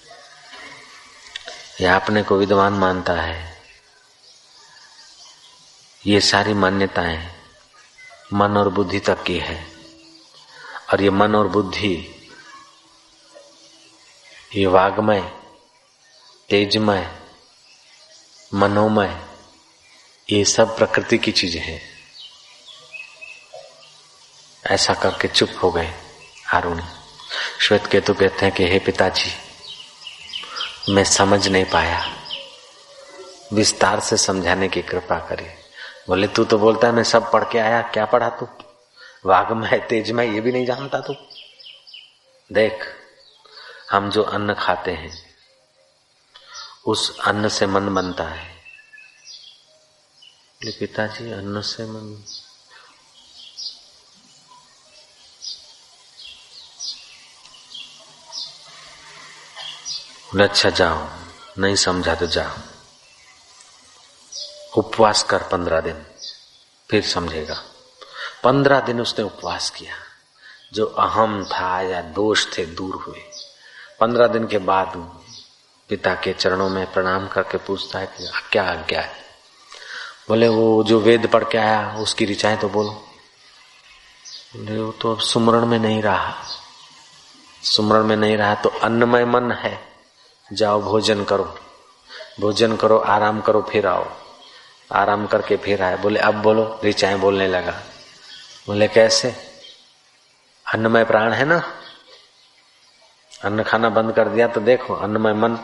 या अपने को विद्वान मानता है, ये सारी मान्यताएं मन और बुद्धि तक की है। और ये मन और बुद्धि, ये वाग्मय, तेजमय, मनोमय, ये सब प्रकृति की चीजें हैं। ऐसा करके चुप हो गए आरुणि। श्वेत केतु कहते हैं कि हे पिताजी, मैं समझ नहीं पाया, विस्तार से समझाने की कृपा करिए। बोले तू तो बोलता है मैं सब पढ़ के आया, क्या पढ़ा तू? वाग्मय तेजमय ये भी नहीं जानता तू? देख, हम जो अन्न खाते हैं उस अन्न से मन बनता है। पिताजी अन्न से मन, अच्छा जाओ, नहीं समझा तो जाओ, उपवास कर पंद्रह दिन, फिर समझेगा। पंद्रह दिन उसने उपवास किया, जो अहम था या दोष थे दूर हुए। पंद्रह दिन के बाद पिता के चरणों में प्रणाम करके पूछता है कि क्या आज्ञा है? बोले वो जो वेद पढ़ के आया उसकी ऋचाएं तो बोलो। बोले वो तो अब सुमरण में नहीं रहा, सुमरण में नहीं रहा तो अन्नमय मन है, जाओ भोजन करो, भोजन करो, आराम करो, फिर आओ। आराम करके फिर आए। बोले अब बोलो। ऋचाएं बोलने लगा। बोले कैसे? अन्नमय प्राण है ना, अन्न खाना बंद कर दिया तो देखो अन्नमय मन।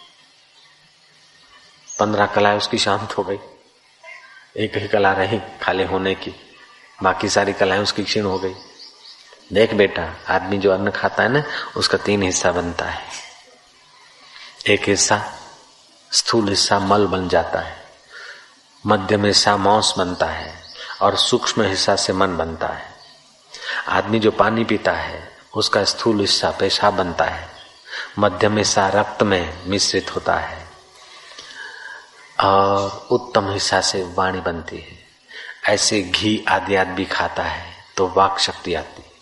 पंद्रह कलाएं उसकी शांत हो गई, एक ही कला रही खाली होने की, बाकी सारी कलाएं उसकी क्षीण हो गई। देख बेटा, आदमी जो अन्न खाता है ना उसका तीन हिस्सा बनता है। एक हिस्सा स्थूल हिस्सा मल बन जाता है, मध्यम हिस्सा मांस बनता है और सूक्ष्म हिस्सा से मन बनता है। आदमी जो पानी पीता है उसका स्थूल हिस्सा पेशाब बनता है, मध्यम हिस्सा रक्त में मिश्रित होता है और उत्तम हिस्सा से वाणी बनती है। ऐसे घी आदि आदि खाता है तो वाक शक्ति आती है,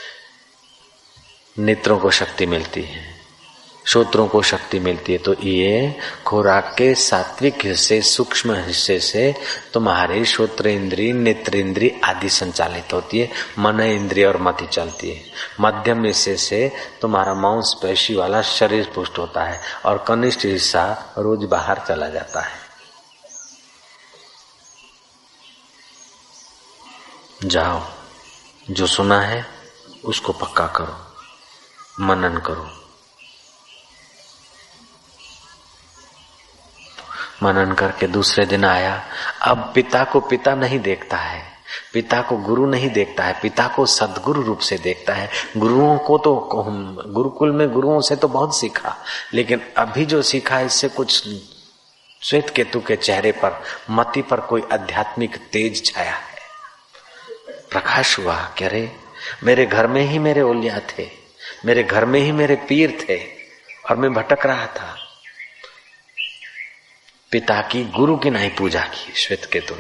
नेत्रों को शक्ति मिलती है, श्रोत्रों को शक्ति मिलती है। तो ये खुराक के सात्विक हिस्से, सूक्ष्म हिस्से से तुम्हारे श्रोत्र इंद्रिय, नेत्र इंद्रिय आदि संचालित होती है, मन इंद्रिय और मति चलती है। मध्यम हिस्से से तुम्हारा मांस पेशी वाला शरीर पुष्ट होता है और कनिष्ठ हिस्सा रोज बाहर चला जाता है। जाओ, जो सुना है उसको पक्का करो, मनन करो। मनन करके दूसरे दिन आया। अब पिता को पिता नहीं देखता है, पिता को गुरु नहीं देखता है, पिता को सद्गुरु रूप से देखता है। गुरुओं को तो गुरुकुल में गुरुओं से तो बहुत सीखा, लेकिन अभी जो सीखा इससे कुछ श्वेत केतु के चेहरे पर, मति पर कोई आध्यात्मिक तेज छाया है, प्रकाश हुआ। कि अरे मेरे घर में ही मेरे ओलिया थे, मेरे घर में ही मेरे पीर थे और मैं भटक रहा था। पिता की गुरु की नहीं पूजा की श्वेत केतु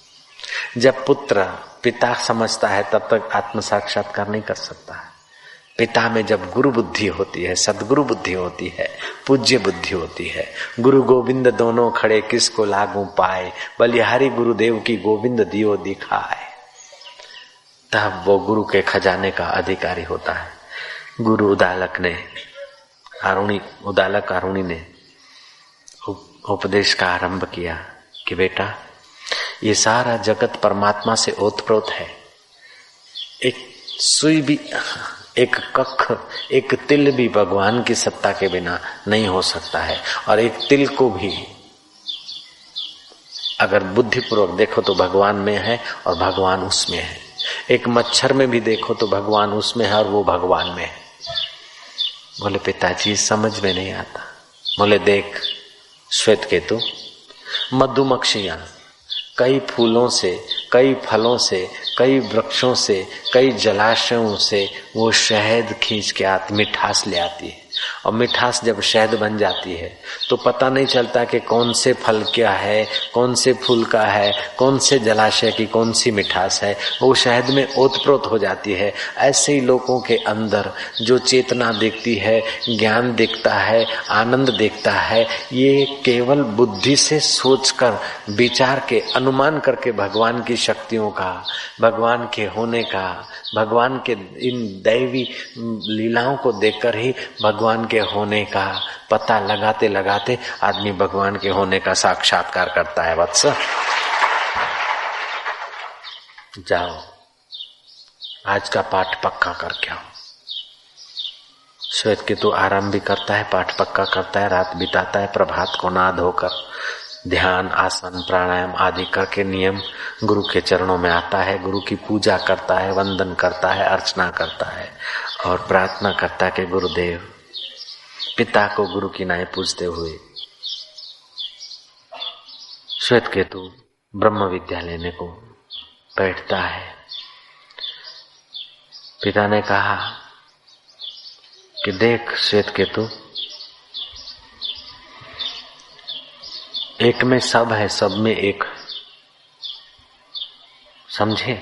ने। जब पुत्र पिता समझता है तब तक आत्म साक्षात्कार नहीं कर सकता है। पिता में जब गुरु बुद्धि होती है, सदगुरु बुद्धि होती है, पूज्य बुद्धि होती है, गुरु गोविंद दोनों खड़े किसको लागू पाए, बलिहारी गुरुदेव की गोविंद दियो दिखाए, तब वो गुरु के खजाने का अधिकारी होता है। गुरु उदालक ने आरुणि उदालक आरुणि ने उपदेश का आरंभ किया कि बेटा ये सारा जगत परमात्मा से ओतप्रोत है। एक सुई भी, एक कख, एक तिल भी भगवान की सत्ता के बिना नहीं हो सकता है। और एक तिल को भी अगर बुद्धिपूर्वक देखो तो भगवान में है और भगवान उसमें है। एक मच्छर में भी देखो तो भगवान उसमें है और वो भगवान में है। बोले पिताजी समझ में नहीं आता। बोले देख श्वेत केतु, मधुमक्खियां कई फूलों से, कई फलों से, कई वृक्षों से, कई जलाशयों से वो शहद खींच के आती, मिठास ले आती है। और मिठास जब शहद बन जाती है तो पता नहीं चलता कि कौन से फल क्या है, कौन से फूल का है, कौन से जलाशय की कौन सी मिठास है, वो शहद में ओतप्रोत हो जाती है। ऐसे ही लोगों के अंदर जो चेतना दिखती है, ज्ञान दिखता है, आनंद दिखता है, ये केवल बुद्धि से सोचकर, विचार के, अनुमान करके भगवान की शक्तियों का, भगवान के होने का, भगवान के इन दैवी लीलाओं को देखकर ही भगवान के होने का पता लगाते लगाते आदमी भगवान के होने का साक्षात्कार करता है। वत्स जाओ, आज का पाठ पक्का करके आओ। श्वेत केतु आराम भी करता है, पाठ पक्का करता है, रात बिताता है, प्रभात को नहा धोकर ध्यान, आसन, प्राणायाम आदि करके नियम गुरु के चरणों में आता है, गुरु की पूजा करता है, वंदन करता है, अर्चना करता है और प्रार्थना करता है कि गुरुदेव, पिता को गुरु की नाई पूजते हुए श्वेत केतु ब्रह्म विद्या लेने को बैठता है। पिता ने कहा कि देख श्वेत केतु, एक में सब है, सब में एक, समझे?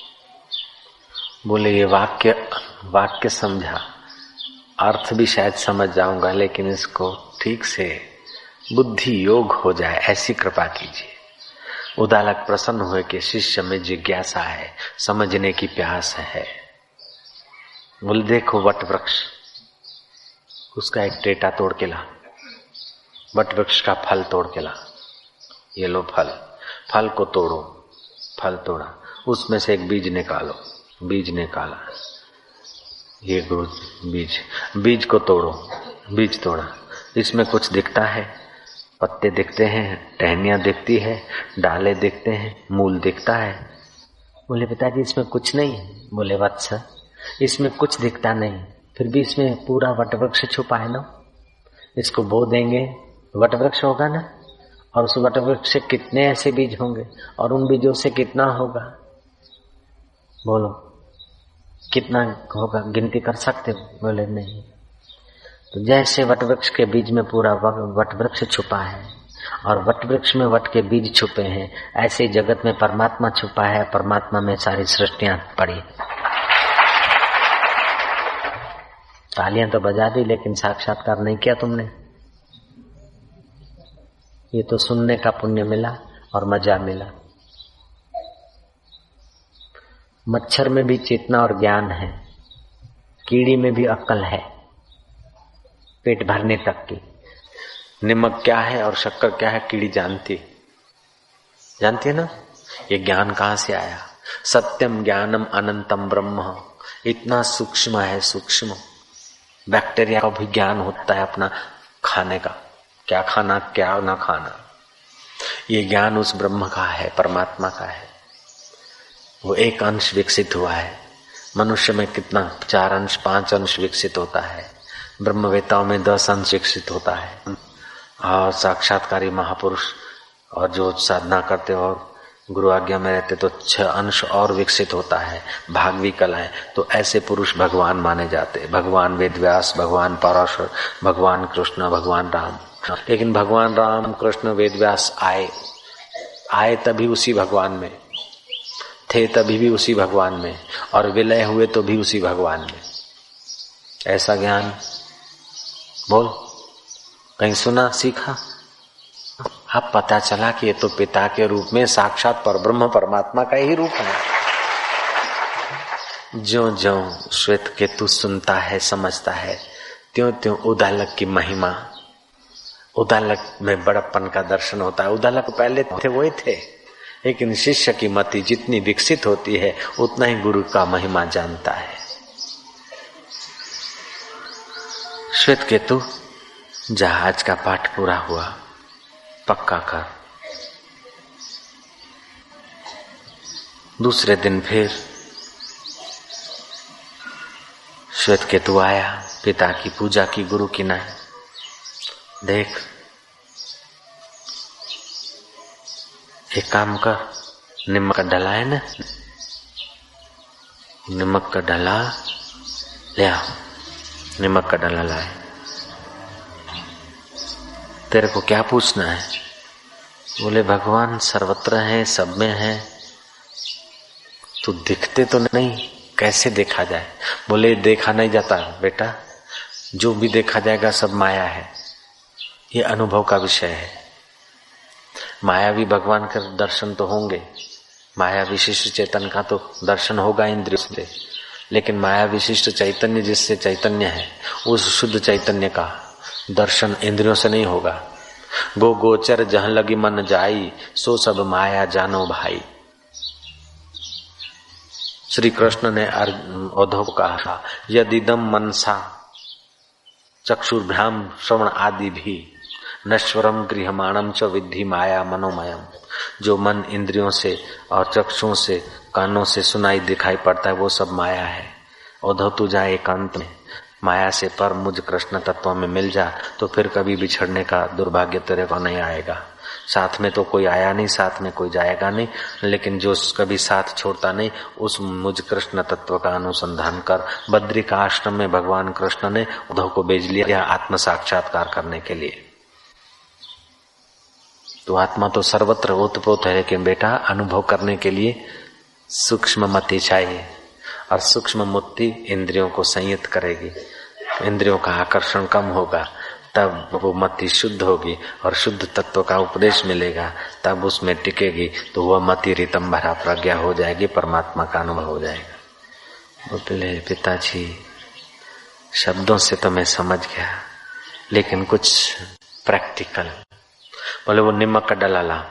बोले ये वाक्य वाक्य समझा, अर्थ भी शायद समझ जाऊंगा, लेकिन इसको ठीक से बुद्धि योग हो जाए ऐसी कृपा कीजिए। उदालक प्रसन्न हुए कि शिष्य में जिज्ञासा है, समझने की प्यास है। बोले देखो वट वृक्ष, उसका एक टेटा तोड़ के ला, वट वृक्ष का फल तोड़ के ला, ये लो फल, फल को तोड़ो, फल तोड़ा, उसमें से एक बीज निकालो, बीज निकाला, ये गुरु बीज, बीज को तोड़ो, बीज तोड़ा, इसमें कुछ दिखता है, पत्ते दिखते हैं, टहनियां दिखती है, डाले दिखते हैं, मूल दिखता है। बोले पिताजी इसमें कुछ नहीं है। बोले वत्स इसमें कुछ दिखता नहीं, फिर भी इसमें पूरा वटवृक्ष छुपा है ना, इसको बो देंगे वटवृक्ष होगा ना, और उस वटवृक्ष से कितने ऐसे बीज होंगे और उन बीजों से कितना होगा, बोलो कितना होगा, गिनती कर सकते हो? बोले नहीं। तो जैसे वटवृक्ष के बीज में पूरा वटवृक्ष छुपा है और वटवृक्ष में वट के बीज छुपे हैं, ऐसे जगत में परमात्मा छुपा है, परमात्मा में सारी सृष्टियां पड़ी। तालियां तो बजा दी लेकिन साक्षात्कार नहीं किया तुमने। ये तो सुनने का पुण्य मिला और मजा मिला। मच्छर में भी चेतना और ज्ञान है, कीड़ी में भी अक्ल है, पेट भरने तक की। नमक क्या है और शक्कर क्या है कीड़ी जानती जानती है ना। ये ज्ञान कहाँ से आया? सत्यम ज्ञानम अनंतम ब्रह्म, इतना सूक्ष्म है, सूक्ष्म। बैक्टीरिया का भी ज्ञान होता है अपना खाने का, क्या खाना क्या ना खाना। ये ज्ञान उस ब्रह्म का है, परमात्मा का है। वो एक अंश विकसित हुआ है। मनुष्य में कितना चार अंश पांच अंश विकसित होता है, ब्रह्मवेताओं में दस अंश विकसित होता है। और साक्षात्कारी महापुरुष और जो साधना करते और गुरु आज्ञा में रहते तो छह अंश और विकसित होता है, भागवी कलाएं। तो ऐसे पुरुष भगवान माने जाते, भगवान वेदव्यास, भगवान पराशर, भगवान कृष्ण, भगवान राम। लेकिन भगवान राम कृष्ण वेदव्यास आए आए तभी उसी भगवान में थे, तभी भी उसी भगवान में, और विलय हुए तो भी उसी भगवान में। ऐसा ज्ञान बोल, कहीं सुना सीखा? अब पता चला कि ये तो पिता के रूप में साक्षात परब्रह्म परमात्मा का ही रूप है। ज्यों ज्यों श्वेत केतु सुनता है, समझता है, त्यों त्यों उदालक की महिमा, उदालक में बड़प्पन का दर्शन होता है। उदालक पहले थे वही थे, लेकिन शिष्य की मति जितनी विकसित होती है उतना ही गुरु का महिमा जानता है। श्वेत केतु, जहाज का पाठ पूरा हुआ, पक्का कर। दूसरे दिन फिर श्वेत केतु आया, पिता की पूजा की, गुरु की नहीं। देख, एक काम कर, नमक का डला है ना, नमक का डला ले आओ। नमक का डला लाए। तेरे को क्या पूछना है? बोले भगवान सर्वत्र है, सब में है, तो दिखते तो नहीं, कैसे देखा जाए? बोले देखा नहीं जाता बेटा, जो भी देखा जाएगा सब माया है, ये अनुभव का विषय है। मायावी भगवान के दर्शन तो होंगे, माया विशिष्ट चेतन का तो दर्शन होगा इंद्रियों से, लेकिन माया विशिष्ट चैतन्य जिससे चैतन्य है, उस शुद्ध चैतन्य का दर्शन इंद्रियों से नहीं होगा। गो गोचर जहां लगी मन जाई, सो सब माया जानो भाई। श्री कृष्ण ने उद्धव को कहा, यदिदम मनसा चक्षुर्भ्याम श्रवण आदि भी नश्वरम गृहमाणम च विद्धि माया मनोमयम। जो मन इंद्रियों से और चक्षुओं से, कानों से सुनाई दिखाई पड़ता है, वो सब माया है। उद्धव तू जा एकांत में, माया से पर मुझ कृष्ण तत्व में मिल जा, तो फिर कभी बिछड़ने का दुर्भाग्य तेरे को नहीं आएगा। साथ में तो कोई आया नहीं, साथ में कोई जाएगा नहीं, लेकिन जो कभी साथ छोड़ता नहीं, उस मुझ कृष्ण तत्व का अनुसंधान कर। बद्री का आश्रम में भगवान कृष्ण ने उद्धव को भेज लिया आत्म साक्षात्कार करने के लिए। तो आत्मा तो सर्वत्र ओतप्रोत है, लेकिन बेटा अनुभव करने के लिए सूक्ष्म मति चाहिए, और सूक्ष्म मति इंद्रियों को संयत करेगी, इंद्रियों का आकर्षण कम होगा, तब वो मति शुद्ध होगी और शुद्ध तत्व का उपदेश मिलेगा, तब उसमें टिकेगी, तो वह मति रितम भरा प्रज्ञा हो जाएगी, परमात्मा का अनुभव हो जाएगा। बोले पिताजी शब्दों से तो मैं समझ गया, लेकिन कुछ प्रैक्टिकल। बोले वो नमक का डला ला,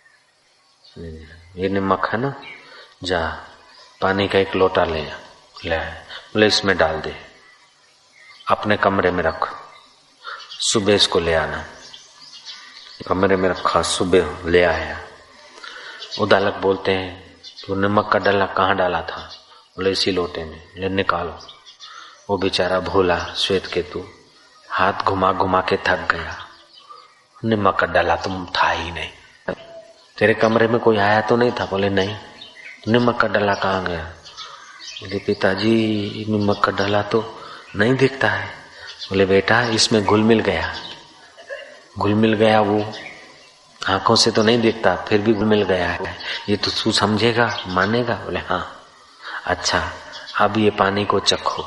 ये नमक है ना, जा पानी का एक लोटा ले ले बोले इसमें डाल दे, अपने कमरे में रख, सुबह इसको ले आना। कमरे में रखा, सुबह ले आया। उदालक बोलते हैं तो नमक का डला कहाँ डाला था? बोले इसी लोटे में। ले निकालो। वो बेचारा भोला श्वेत केतु हाथ घुमा घुमा के थक गया। नमक का डला तुम था ही नहीं। तेरे कमरे में कोई आया तो नहीं था? बोले नहीं। नमक का डला कहाँ गया? बोले पिताजी नमक का डला तो नहीं दिखता है। बोले बेटा इसमें घुल मिल गया, घुल मिल गया, वो आंखों से तो नहीं दिखता, फिर भी घुल मिल गया है, ये तो तू समझेगा, मानेगा? बोले हाँ। अच्छा अब ये पानी को चखो।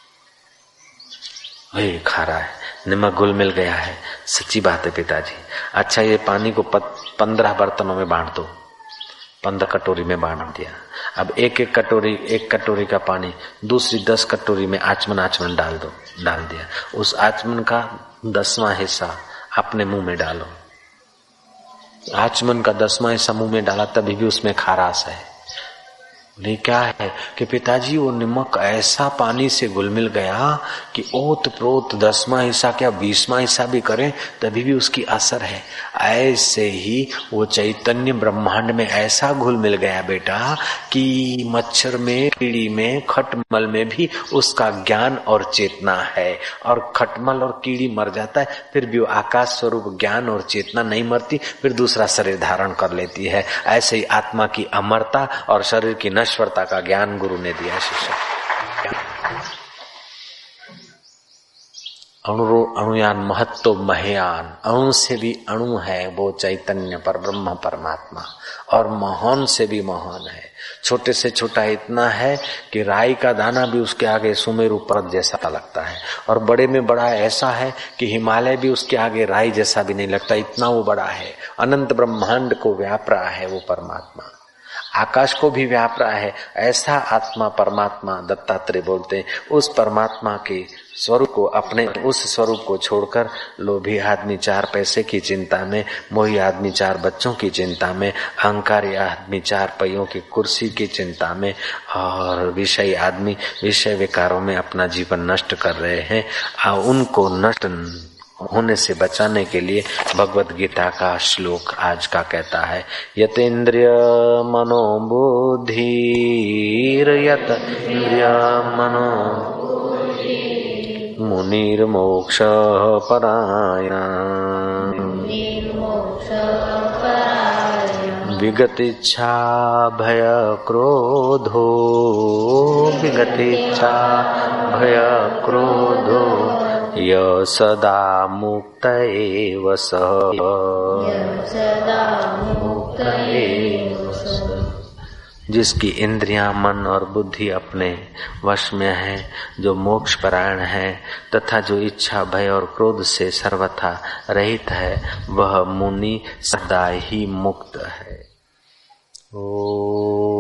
वही खा रहा है, नमक घुल मिल गया है, सच्ची बात है पिताजी। अच्छा ये पानी को पंद्रह बर्तनों में बांट दो। पंद्रह कटोरी में बांट दिया। अब एक एक कटोरी एक कटोरी का पानी दूसरी दस कटोरी में आचमन आचमन डाल दो। डाल दिया। उस आचमन का दसवां हिस्सा अपने मुंह में डालो। आचमन का दसवां हिस्सा मुंह में डाला तभी भी उसमें खारास है। नहीं क्या है कि पिताजी वो नमक ऐसा पानी से घुल मिल गया कि ओत प्रोत दसवां हिस्सा क्या बीसवां हिस्सा भी करें तभी भी उसकी असर है। ऐसे ही वो चैतन्य ब्रह्मांड में ऐसा घुल मिल गया बेटा कि मच्छर में, कीड़ी में, खटमल में भी उसका ज्ञान और चेतना है। और खटमल और कीड़ी मर जाता है फिर भी वो आकाश स्वरूप ज्ञान और चेतना नहीं मरती, फिर दूसरा शरीर धारण कर लेती है। ऐसे ही आत्मा की अमरता और शरीर की नश्वरता का ज्ञान गुरु ने दिया शिष्य। अणु अणुयान महत्व महयान, अणु से भी अणु है वो चैतन्य पर ब्रह्म परमात्मा, और महान से भी महान है। छोटे से छोटा इतना है कि राई का दाना भी उसके आगे सुमेरु पर्वत जैसा लगता है, और बड़े में बड़ा ऐसा है कि हिमालय भी उसके आगे राई जैसा भी नहीं लगता, इतना वो बड़ा है। अनंत ब्रह्मांड को व्याप रहा है वो परमात्मा, आकाश को भी व्याप रहा है। ऐसा आत्मा परमात्मा दत्तात्रेय बोलते हैं। उस परमात्मा के स्वरूप को, अपने उस स्वरूप को छोड़कर लोभी आदमी चार पैसे की चिंता में, मोही आदमी चार बच्चों की चिंता में, अहंकारी आदमी चार पहियों की कुर्सी की चिंता में, और विषयी आदमी विषय विकारों में अपना जीवन नष्ट कर रहे हैं। उनको नष्ट होने से बचाने के लिए भगवत गीता का श्लोक आज का कहता है, यतेन्द्रिय मनोबुद्धिर यत इंद्रिय मनो मुनिर्मोक्ष परायण विगतिच्छा भय क्रोधो विगतिच्छा भय क्रोधो य सदा मुक्त एव सः जिसकी इंद्रियां, मन और बुद्धि अपने वश में है, जो मोक्ष परायण है तथा जो इच्छा, भय और क्रोध से सर्वथा रहित है, वह मुनि सदा ही मुक्त है। ओ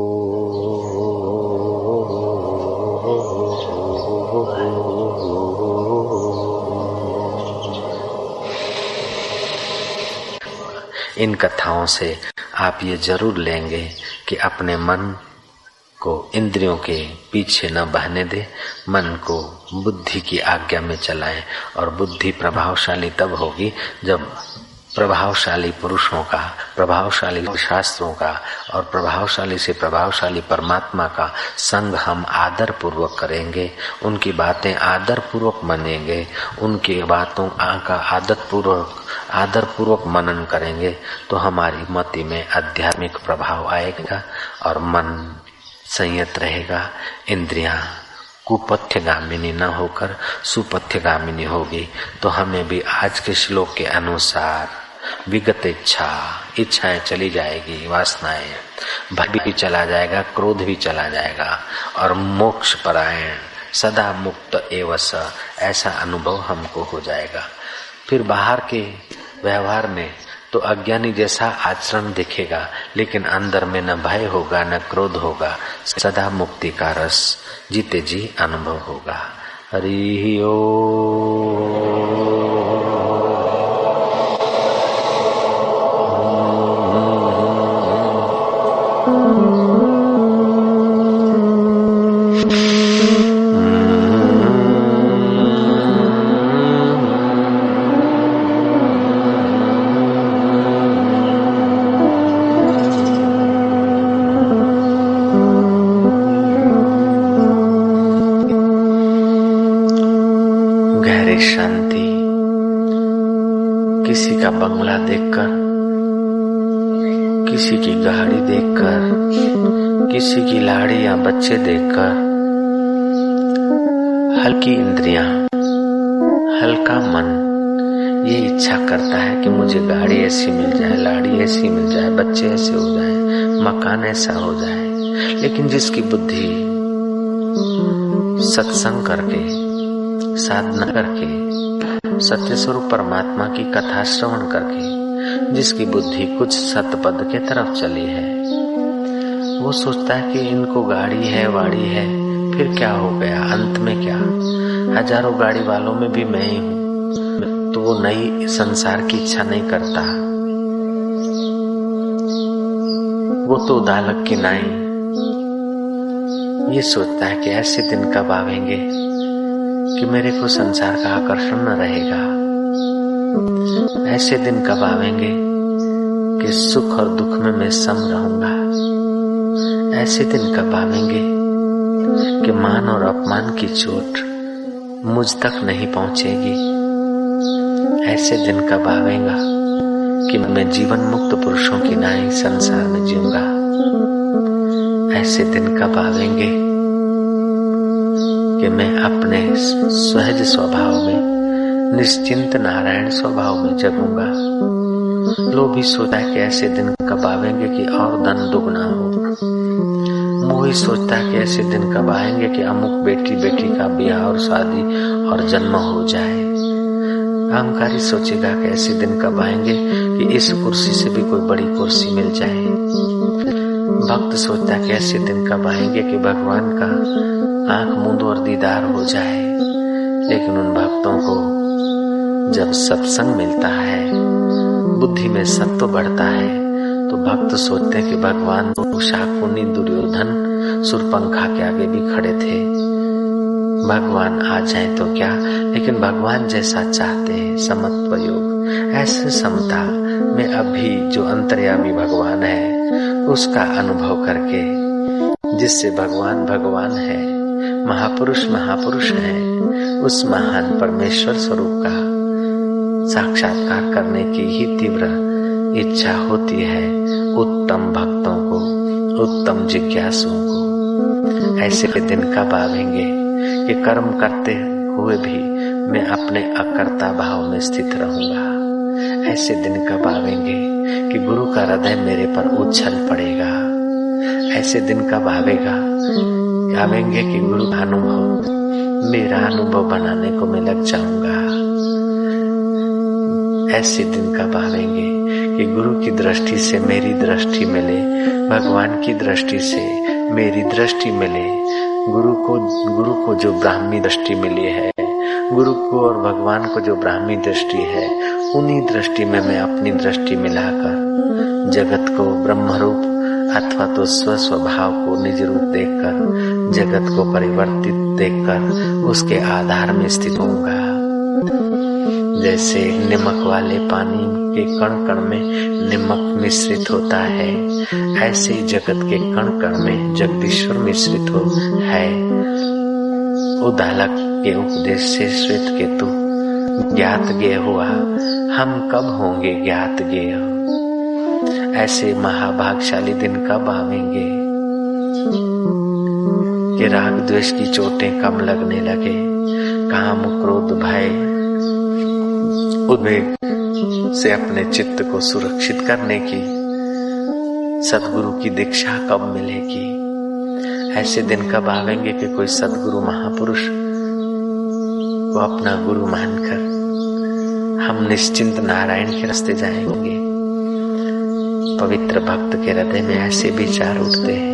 इन कथाओं से आप ये जरूर लेंगे कि अपने मन को इंद्रियों के पीछे न बहने दे, मन को बुद्धि की आज्ञा में चलाएं। और बुद्धि प्रभावशाली तब होगी जब प्रभावशाली पुरुषों का, प्रभावशाली शास्त्रों का और प्रभावशाली से प्रभावशाली परमात्मा का संग हम आदर पूर्वक करेंगे, उनकी बातें आदर पूर्वक मानेंगे, उनकी बातों का आदत पूर्वक आदर पूर्वक मनन करेंगे, तो हमारी मति में आध्यात्मिक प्रभाव आएगा और मन संयत रहेगा। इंद्रियां कुपथ्यगामिनी न होकर सुपथ्यगामिनी होगी। तो हमें भी आज के श्लोक के अनुसार विगत इच्छा, इच्छाएं चली जाएगी, वासनाएं, भय भी चला जाएगा, क्रोध भी चला जाएगा, और मोक्ष परायण सदा मुक्त एव स, ऐसा अनुभव हमको हो जाएगा। फिर बाहर के व्यवहार में तो अज्ञानी जैसा आचरण दिखेगा, लेकिन अंदर में न भय होगा न क्रोध होगा, सदा मुक्ति का रस जीते जी अनुभव होगा। हरि ओम। शांति। किसी का बंगला देखकर, किसी की गाड़ी देखकर, किसी की लाड़ी या बच्चे देखकर हल्की इंद्रियां, हल्का मन ये इच्छा करता है कि मुझे गाड़ी ऐसी मिल जाए, लाड़ी ऐसी मिल जाए, बच्चे ऐसे हो जाए, मकान ऐसा हो जाए। लेकिन जिसकी बुद्धि सत्संग करके, साधना करके, सत्य स्वरूप परमात्मा की कथा श्रवण करके जिसकी बुद्धि कुछ सतपद के तरफ चली है, वो सोचता है कि इनको गाड़ी है, वाड़ी है, फिर क्या हो गया, अंत में क्या, हजारों गाड़ी वालों में भी मैं ही हूँ। तो वो नई संसार की इच्छा नहीं करता, वो तो दालक की नाई ये सोचता है कि ऐसे दिन कब आवेंगे कि मेरे को संसार का आकर्षण न रहेगा, ऐसे दिन कब आवेंगे कि सुख और दुख में मैं सम रहूंगा, ऐसे दिन कब आवेंगे कि मान और अपमान की चोट मुझ तक नहीं पहुंचेगी, ऐसे दिन कब आवेगा कि मैं जीवन मुक्त पुरुषों की नाई संसार में जीऊंगा, ऐसे दिन कब आवेंगे कि मैं अपने सहज स्वभाव में, निश्चिंत नारायण स्वभाव में जगूंगा, लोभी सोचता है कि ऐसे दिन कब आवेंगे कि और धन दुगना हो। मोही सोचता है कि ऐसे दिन कब आएंगे कि अमुक बेटी बेटी का ब्याह और शादी और जन्म हो जाए। अहंकारी सोचेगा कि ऐसे दिन कब आएंगे कि इस कुर्सी से भी कोई बड़ी कुर्सी मिल जाए। भक्त सोचता है कि ऐसे दिन कब आएंगे कि भगवान का आंख मूंद और दीदार हो जाए। लेकिन उन भक्तों को जब सत्संग मिलता है, बुद्धि में सत्व बढ़ता है, तो भक्त सोचते हैं कि भगवान तो शाकुनी दुर्योधन सुरपंखा के आगे भी खड़े थे, भगवान आ जाए तो क्या, लेकिन भगवान जैसा चाहते हैं समत्व योग। ऐसे समता में अभी जो अंतर्यामी भगवान है उसका अनुभव करके, जिससे भगवान भगवान है, महापुरुष महापुरुष है, उस महान परमेश्वर स्वरूप का साक्षात्कार करने की ही तीव्र इच्छा होती है उत्तम भक्तों को, उत्तम जिज्ञासुओं को। ऐसे के दिन कब आवेंगे कि कर्म करते हुए भी मैं अपने अकर्ता भाव में स्थित रहूंगा। ऐसे दिन कब आवेंगे कि गुरु का हृदय मेरे पर उछल पड़ेगा। ऐसे दिन कब आवेगा आवेंगे कि गुरु का अनुभव मेरा अनुभव बनाने को मैं लग जाऊंगा। ऐसे दिन कब आवेंगे कि गुरु की दृष्टि से मेरी दृष्टि मिले, भगवान की दृष्टि से मेरी दृष्टि मिले। गुरु को गुरु को जो ब्राह्मी दृष्टि मिली है, गुरु को और भगवान को जो ब्राह्मी दृष्टि है, उन्हीं दृष्टि में मैं अपनी दृष्टि मिलाकर जगत को ब्रह्मरूप अथवा तो स्व स्वभाव को निज रूप देखकर, जगत को परिवर्तित देखकर उसके आधार में स्थित होऊंगा। जैसे नमक वाले पानी के कण कण में नमक मिश्रित होता है, ऐसे ही जगत के कण कण में जगदीश्वर मिश्रित हो है। उद्दालक के उपदेश से श्वेत केतु ज्ञात ज्ञेय हुआ, हम कब होंगे ज्ञात ज्ञेय। ऐसे महाभागशाली दिन कब आवेंगे कि राग द्वेष की चोटें कम लगने लगे, काम क्रोध भय उद्वेग से अपने चित्त को सुरक्षित करने की सद्गुरु की दीक्षा कब मिलेगी। ऐसे दिन कब आवेंगे कि कोई सद्गुरु महापुरुष को अपना गुरु मानकर हम निश्चिंत नारायण के रास्ते जाएंगे। पवित्र भक्त के हृदय में ऐसे विचार उठते हैं।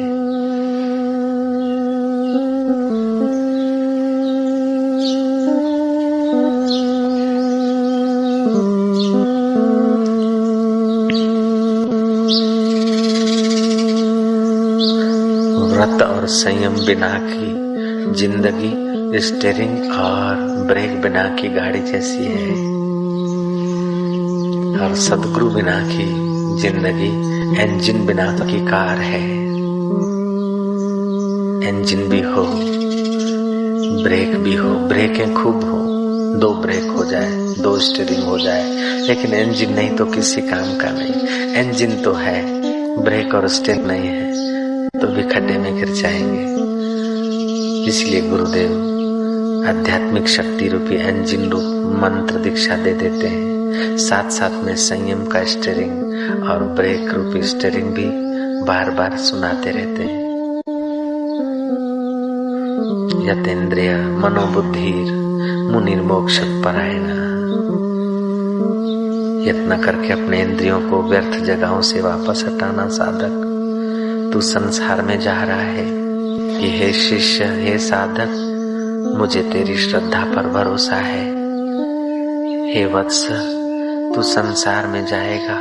व्रत और संयम बिना की जिंदगी स्टीयरिंग और ब्रेक बिना की गाड़ी जैसी है, और सद्गुरु बिना की जिंदगी इंजन बिना की कार है। इंजन भी हो, ब्रेक भी हो, ब्रेकें खूब हो, दो ब्रेक हो जाए, दो स्टीयरिंग हो जाए, लेकिन इंजन नहीं तो किसी काम का नहीं। इंजन तो है, ब्रेक और स्टीयरिंग नहीं है तो भी खड्डे में गिर जाएंगे। इसलिए गुरुदेव आध्यात्मिक शक्ति रूपी इंजन रूप मंत्र दीक्षा दे देते हैं, साथ साथ में संयम का स्टीयरिंग और ब्रेक रूपी स्टीयरिंग भी बार बार सुनाते रहते हैं। यतेन्द्रिय मनोबुद्धिर मुनिर्मोक्ष परायण। यत्न करके अपने इंद्रियों को व्यर्थ जगहों से वापस हटाना साधक। तू संसार में जा रहा है कि हे शिष्य, हे साधक, मुझे तेरी श्रद्धा पर भरोसा है। हे वत्स, तू संसार में जाएगा,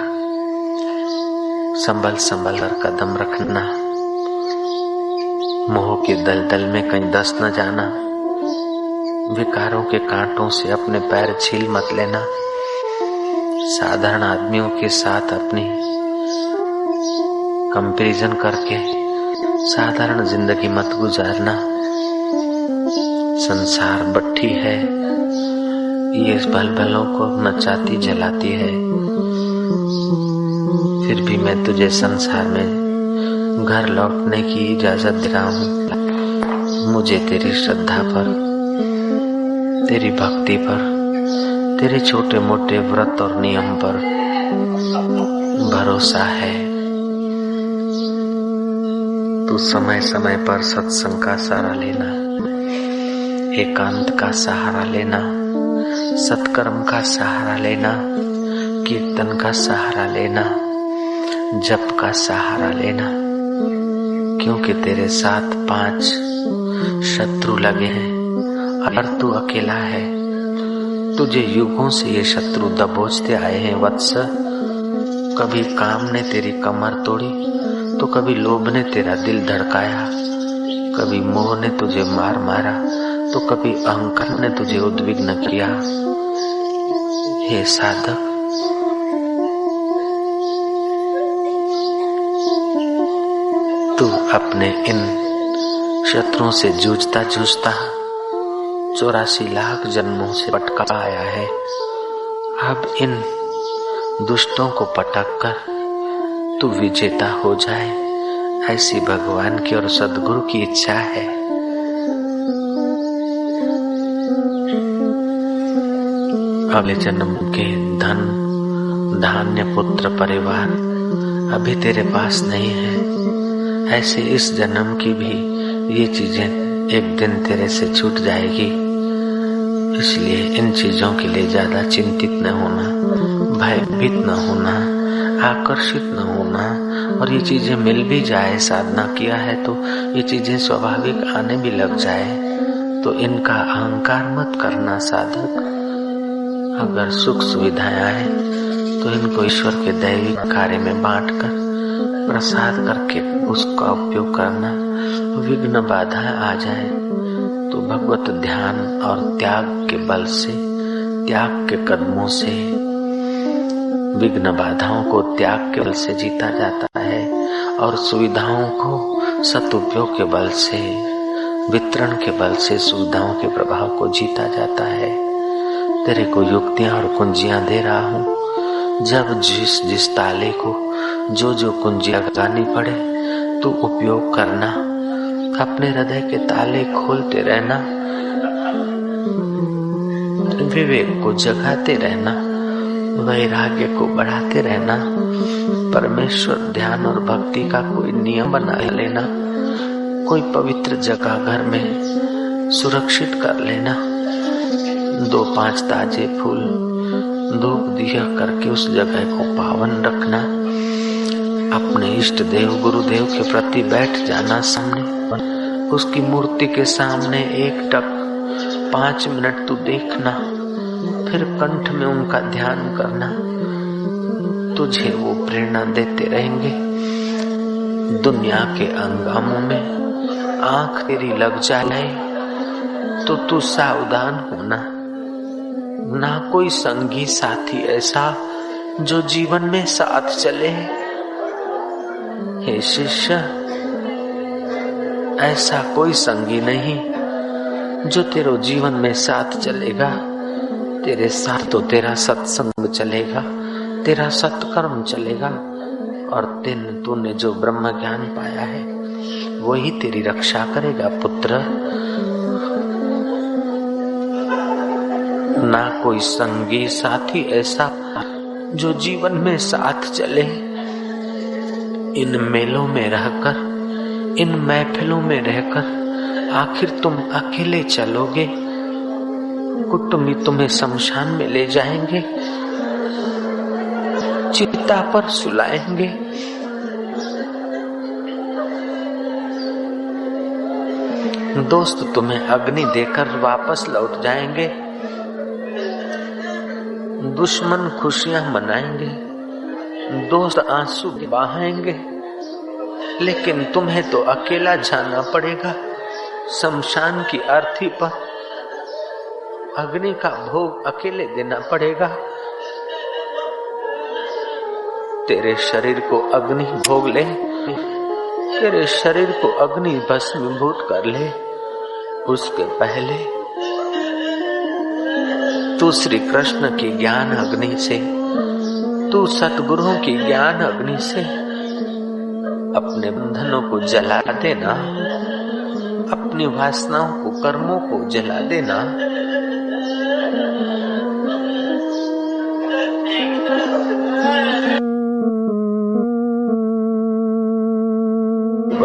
संभल संभल कर कदम रखना, मोह के दलदल में कहीं दस न जाना, विकारों के कांटों से अपने पैर छील मत लेना, साधारण आदमियों के साथ अपनी कंपैरिजन करके साधारण जिंदगी मत गुजारना। संसार भट्ठी है, ये बलबलों को नचाती जलाती है, फिर भी मैं तुझे संसार में घर लौटने की इजाजत दे रहा हूँ। मुझे तेरी श्रद्धा पर, तेरी भक्ति पर, तेरे छोटे मोटे व्रत और नियम पर भरोसा है। तू समय समय पर सत्संग का सहारा लेना, एकांत का सहारा लेना, सत्कर्म का सहारा लेना, कीर्तन का सहारा लेना, जप का सहारा लेना, क्योंकि तेरे साथ पांच शत्रु लगे हैं। अगर तू अकेला है, तुझे युगों से ये शत्रु दबोचते आए हैं वत्स। कभी काम ने तेरी कमर तोड़ी तो कभी लोभ ने तेरा दिल धड़काया, कभी मोह ने तुझे मार मारा तो कभी अहंकार ने तुझे उद्विग्न किया। हे साधक, तू अपने इन शत्रुओं से जूझता जूझता चौरासी लाख जन्मों से पटका आया है। अब इन दुष्टों को पटक कर तू विजेता हो जाए, ऐसी भगवान की और सद्गुरु की इच्छा है। अगले जन्म के धन धान्य पुत्र परिवार अभी तेरे पास नहीं है, ऐसे इस जन्म की भी ये चीजें एक दिन तेरे से छूट जाएगी। इसलिए इन चीजों के लिए ज्यादा चिंतित न होना, भयभीत न होना, आकर्षित न होना। और ये चीजें मिल भी जाए, साधना किया है तो ये चीजें स्वाभाविक आने भी लग जाए, तो इनका अहंकार मत करना साधक। अगर सुख सुविधाएं आए तो इनको ईश्वर के दैविक कार्य में बांटकर प्रसाद करके उसका उपयोग करना। विघ्न बाधाएं आ जाए तो भगवत ध्यान और त्याग के बल से, त्याग के कदमों से विघ्न बाधाओं को त्याग के बल से जीता जाता है और सुविधाओं को सदुपयोग के बल से, वितरण के बल से सुविधाओं के प्रभाव को जीता जाता है। तेरे को युक्तियां और कुंजियां दे रहा हूँ, जब जिस जिस ताले को जो जो कुंजी लगानी पड़े तू उपयोग करना। अपने हृदय के ताले खोलते रहना, विवेक को जगाते रहना, वैराग्य को बढ़ाते रहना। परमेश्वर ध्यान और भक्ति का कोई नियम बना लेना, कोई पवित्र जगह घर में सुरक्षित कर लेना। दो पांच ताजे फूल धूप दिया करके उस जगह को पावन रखना। अपने इष्ट देव गुरुदेव के प्रति बैठ जाना सामने, उसकी मूर्ति के सामने एक टक पांच मिनट तू देखना, फिर कंठ में उनका ध्यान करना। तुझे वो प्रेरणा देते रहेंगे। दुनिया के अंगामों में आंख तेरी लग जाए तो तू सावधान होना। ना कोई संगी साथी ऐसा जो जीवन में साथ चले। हे शिष्य, ऐसा कोई संगी नहीं जो तेरे जीवन में साथ चलेगा। तेरे साथ तो तेरा सत्संग चलेगा, तेरा सत्कर्म चलेगा, और तेन तूने जो ब्रह्म ज्ञान पाया है वही तेरी रक्षा करेगा पुत्र। ना कोई संगी साथी ऐसा जो जीवन में साथ चले। इन मेलों में रहकर, इन महफिलों में रहकर आखिर तुम अकेले चलोगे। कुटुंबी तुम्हें शमशान में ले जाएंगे, चिता पर सुलाएंगे। दोस्त तुम्हें अग्नि देकर वापस लौट जाएंगे। दुश्मन खुशियां मनाएंगे, दोस्त आंसू बहाएंगे, लेकिन तुम्हें तो अकेला जाना पड़ेगा शमशान की अर्थी पर। अग्नि का भोग अकेले देना पड़ेगा। तेरे शरीर को अग्नि भोग ले, तेरे शरीर को अग्नि भस्मीभूत कर ले। उसके पहले तू श्री कृष्ण की ज्ञान अग्नि से, तू सतगुरुओं की ज्ञान अग्नि से अपने बंधनों को जला देना, अपनी वासनाओं को, कर्मों को जला देना।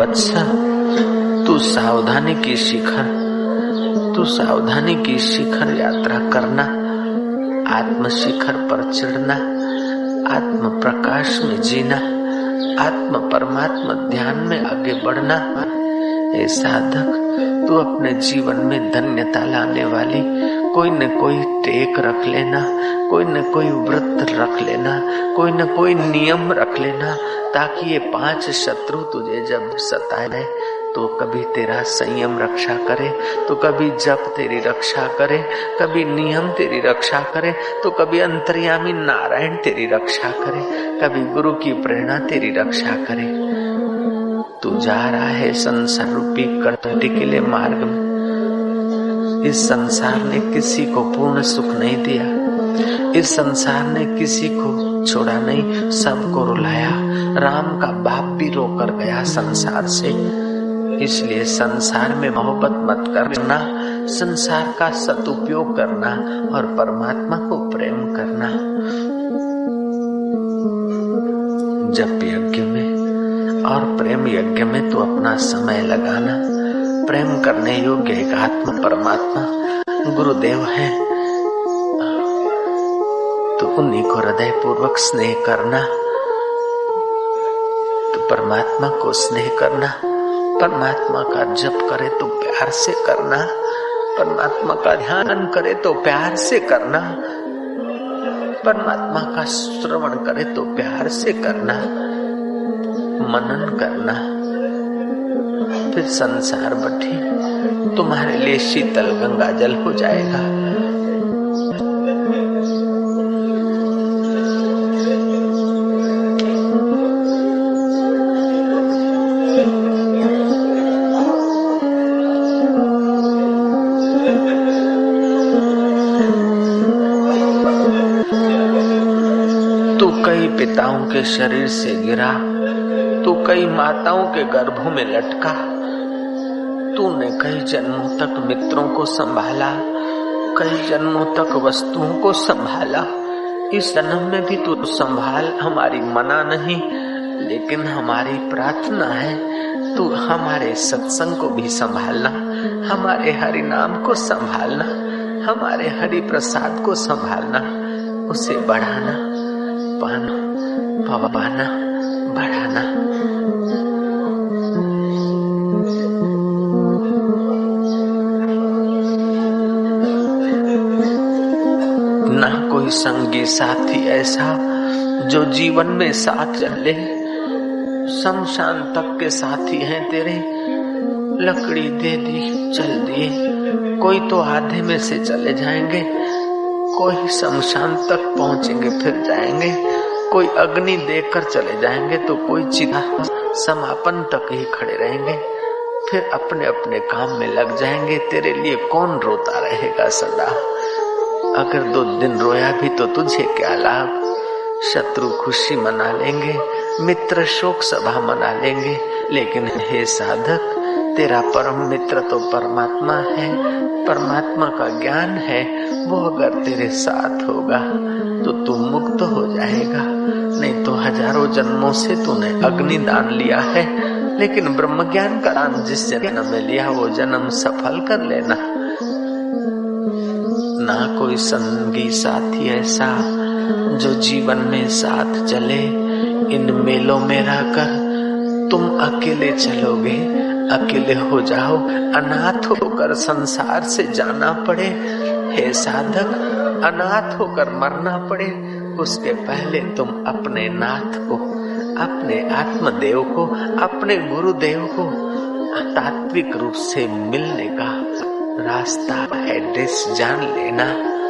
वत्स, तू सावधानी की शिखर तू सावधानी की शिखर यात्रा करना, आत्म शिखर पर चढ़ना, आत्म प्रकाश में जीना, आत्म परमात्मा ध्यान में आगे बढ़ना। हे साधक, तू अपने जीवन में धन्यता लाने वाली कोई न कोई टेक रख लेना, कोई न कोई व्रत रख लेना, कोई न कोई नियम रख लेना, ताकि ये पांच शत्रु तुझे जब सताए तो कभी तेरा संयम रक्षा करे, तो कभी जप तेरी रक्षा करे, कभी नियम तेरी रक्षा करे, तो कभी अंतर्यामी नारायण तेरी रक्षा करे, कभी गुरु की प्रेरणा तेरी रक्षा करे। तू जा रहा है संसार रूपी कटौती के लिए मार्ग में। इस संसार ने किसी को पूर्ण सुख नहीं दिया, इस संसार ने किसी को छोड़ा नहीं, सबको रुलाया। राम का बाप भी रोकर गया संसार से। इसलिए संसार में मोहब्बत मत करना, संसार का सदुपयोग करना और परमात्मा को प्रेम करना। जप यज्ञ में और प्रेम यज्ञ में तो अपना समय लगाना। प्रेम करने योग्य एक आत्मा परमात्मा गुरुदेव है, तो उन्हीं को हृदय पूर्वक स्नेह करना, तो परमात्मा को स्नेह करना। परमात्मा का जप करे तो प्यार से करना, परमात्मा का ध्यान करे तो प्यार से करना, परमात्मा का श्रवण करे तो प्यार से करना, मनन करना। फिर संसार बटी तुम्हारे लिए शीतल गंगा जल हो जाएगा। पिताओं के शरीर से गिरा, तू कई माताओं के गर्भों में लटका, तूने कई जन्मों तक मित्रों को संभाला, कई जन्मों तक वस्तुओं को संभाला। इस जन्म में भी तू संभाल, हमारी मना नहीं, लेकिन हमारी प्रार्थना है तू हमारे सत्संग को भी संभालना, हमारे हरि नाम को संभालना, हमारे हरि प्रसाद को संभालना, उसे बढ़ाना, पाना, पाना, बढ़ाना। ना कोई संगी साथी ऐसा जो जीवन में साथ चले, शमशान तक के साथी हैं तेरे। लकड़ी दे दी चल दिए, कोई तो आधे में से चले जाएंगे, कोई शमशान तक पहुंचेंगे फिर जाएंगे, कोई अग्नि देकर चले जाएंगे, तो कोई चिता समापन तक ही खड़े रहेंगे, फिर अपने अपने काम में लग जाएंगे। तेरे लिए कौन रोता रहेगा सदा? अगर दो दिन रोया भी तो तुझे क्या लाभ? शत्रु खुशी मना लेंगे, मित्र शोक सभा मना लेंगे, लेकिन हे साधक, तेरा परम मित्र तो परमात्मा है, परमात्मा का ज्ञान है। वो अगर तेरे साथ होगा तो तू मुक्त हो जाएगा। नहीं तो हजारों जन्मों से तूने अग्नि दान लिया है, लेकिन ब्रह्म ज्ञान का दान जिस जन्म में लिया वो जन्म सफल कर लेना। ना कोई संगी साथी ऐसा जो जीवन में साथ चले। इन मेलों में रहकर तुम अकेले चलोगे, अकेले हो जाओ, अनाथ होकर संसार से जाना पड़े। हे साधक, अनाथ होकर मरना पड़े, उसके पहले तुम अपने नाथ को, अपने आत्मदेव को, अपने गुरुदेव को तात्विक रूप से मिलने का रास्ता, एड्रेस जान लेना।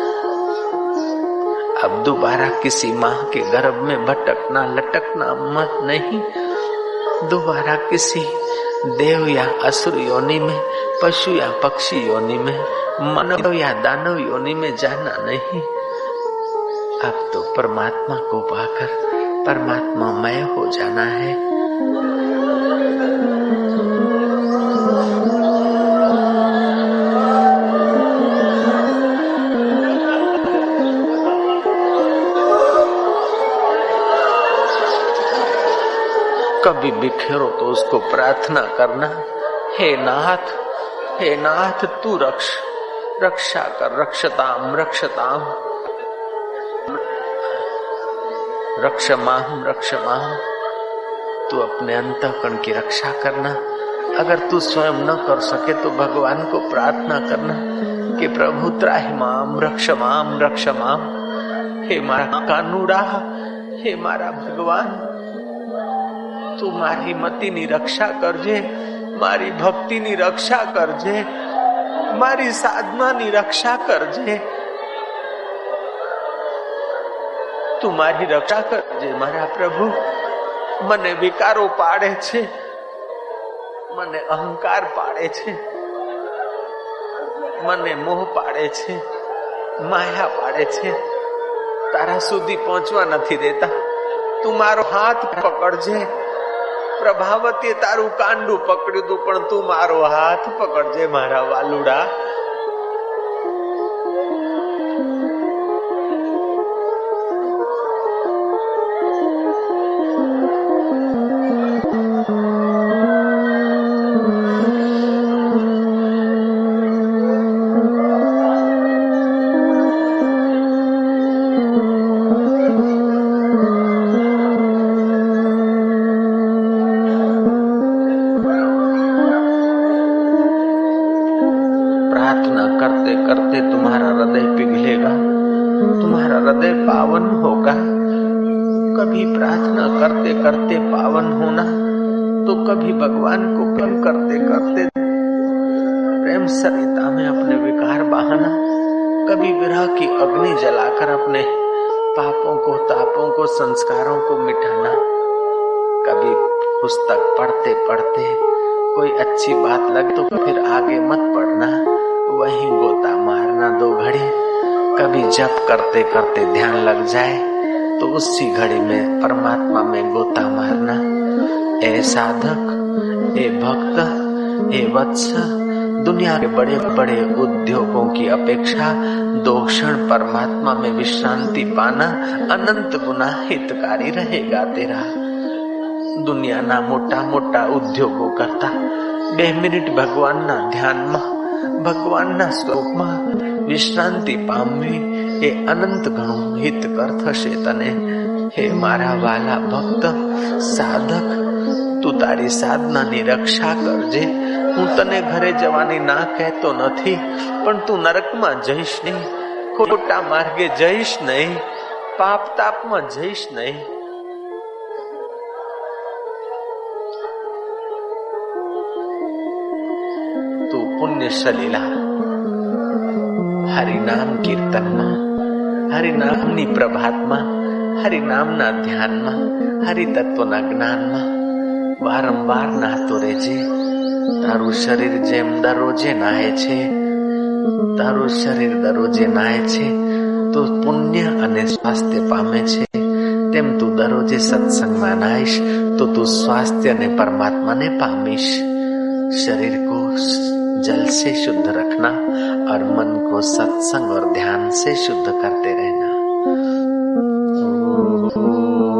अब दोबारा किसी माँ के गर्भ में भटकना लटकना मत नहीं। दोबारा किसी देव या असुर योनि में, पशु या पक्षी योनि में, मानव या दानव योनि में जाना नहीं। अब तो परमात्मा को पाकर परमात्मामय हो जाना है। कभी बिखेरो तो उसको प्रार्थना करना, हे नाथ, हे नाथ तू रक्ष रक्षा कर, रक्षताम रक्षताम रक्षमाहम रक्षमाहम। तू अपने अंतःकरण की रक्षा करना। अगर तू स्वयं न कर सके तो भगवान को प्रार्थना करना कि प्रभु त्राहिमाम रक्षमाम रक्षमाम। हे मारा कानूड़ा, हे मारा भगवान, तू मारी मती नी रक्षा करजे, मारी भक्ति नी रक्षा करजे, मारी साधना नी रक्षा करजे, तू मारी रक्षा करजे मारा प्रभु। मने विकारो पाड़े छे, मने अहंकार पाड़े छे, मने मोह पाड़े छे, माया पाड़े छे, तारा सुधी पहुंचवा नहीं देता। तू मारो हाथ पकड़जे। प्रभावती तारू कांडू पकड़्यु तू, पण तू मारो हाथ पकड़जे मारा वालुड़ा। करते करते तुम्हारा हृदय पिघलेगा, तुम्हारा हृदय पावन होगा। कभी प्रार्थना करते करते पावन होना, तो कभी भगवान को प्रेम करते करते प्रेम सरिता में अपने विकार बहाना, कभी विरह की अग्नि जलाकर अपने पापों को, तापों को, संस्कारों को मिटाना। कभी पुस्तक पढ़ते पढ़ते कोई अच्छी बात लगे तो फिर आगे मत पढ़ना, वहीं गोता मारना दो घड़ी। कभी जप करते करते ध्यान लग जाए तो उसी घड़ी में परमात्मा में गोता मारना। ए साधक, ए भक्त, ए वत्स, दुनिया के बड़े बड़े उद्योगों की अपेक्षा दो क्षण परमात्मा में विश्रांति पाना अनंत गुना हितकारी रहेगा तेरा। दुनिया ना मोटा मोटा उद्योगों करता, बे मिनिट भगवान ना ध्यान में, भगवान ना स्वरूप में विश्रांति पामवी ए अनंत घणो हितकर थशे तने। हे मारा वाला भक्त साधक, तू तारी साधना नी रक्षा करजे। हूँ तने घरे जवानी ना कहतो नथी, पण तू नरक में जईश नहीं, खोटा मार्गे जईश नहीं, पाप ताप में जईश नहीं। तू पुण्य सलीला हरि नाम कीर्तन में, हरि नाम नी प्रभात में, हरि नाम ना ध्यान में, हरि तत्व ना ज्ञान में वारंवार नातो रेजे। तारू शरीर जेम दररोजे नाहे छे, तारू शरीर दररोजे नाहे छे तो पुण्य अने स्वास्थ्य पामे छे। तेम तू दररोजे सत्संग में नाहीश तो तू स्वास्थ्य ने परमात्मा ने पामीश। शरीर को जल से शुद्ध रखना और मन को सत्संग और ध्यान से शुद्ध करते रहना।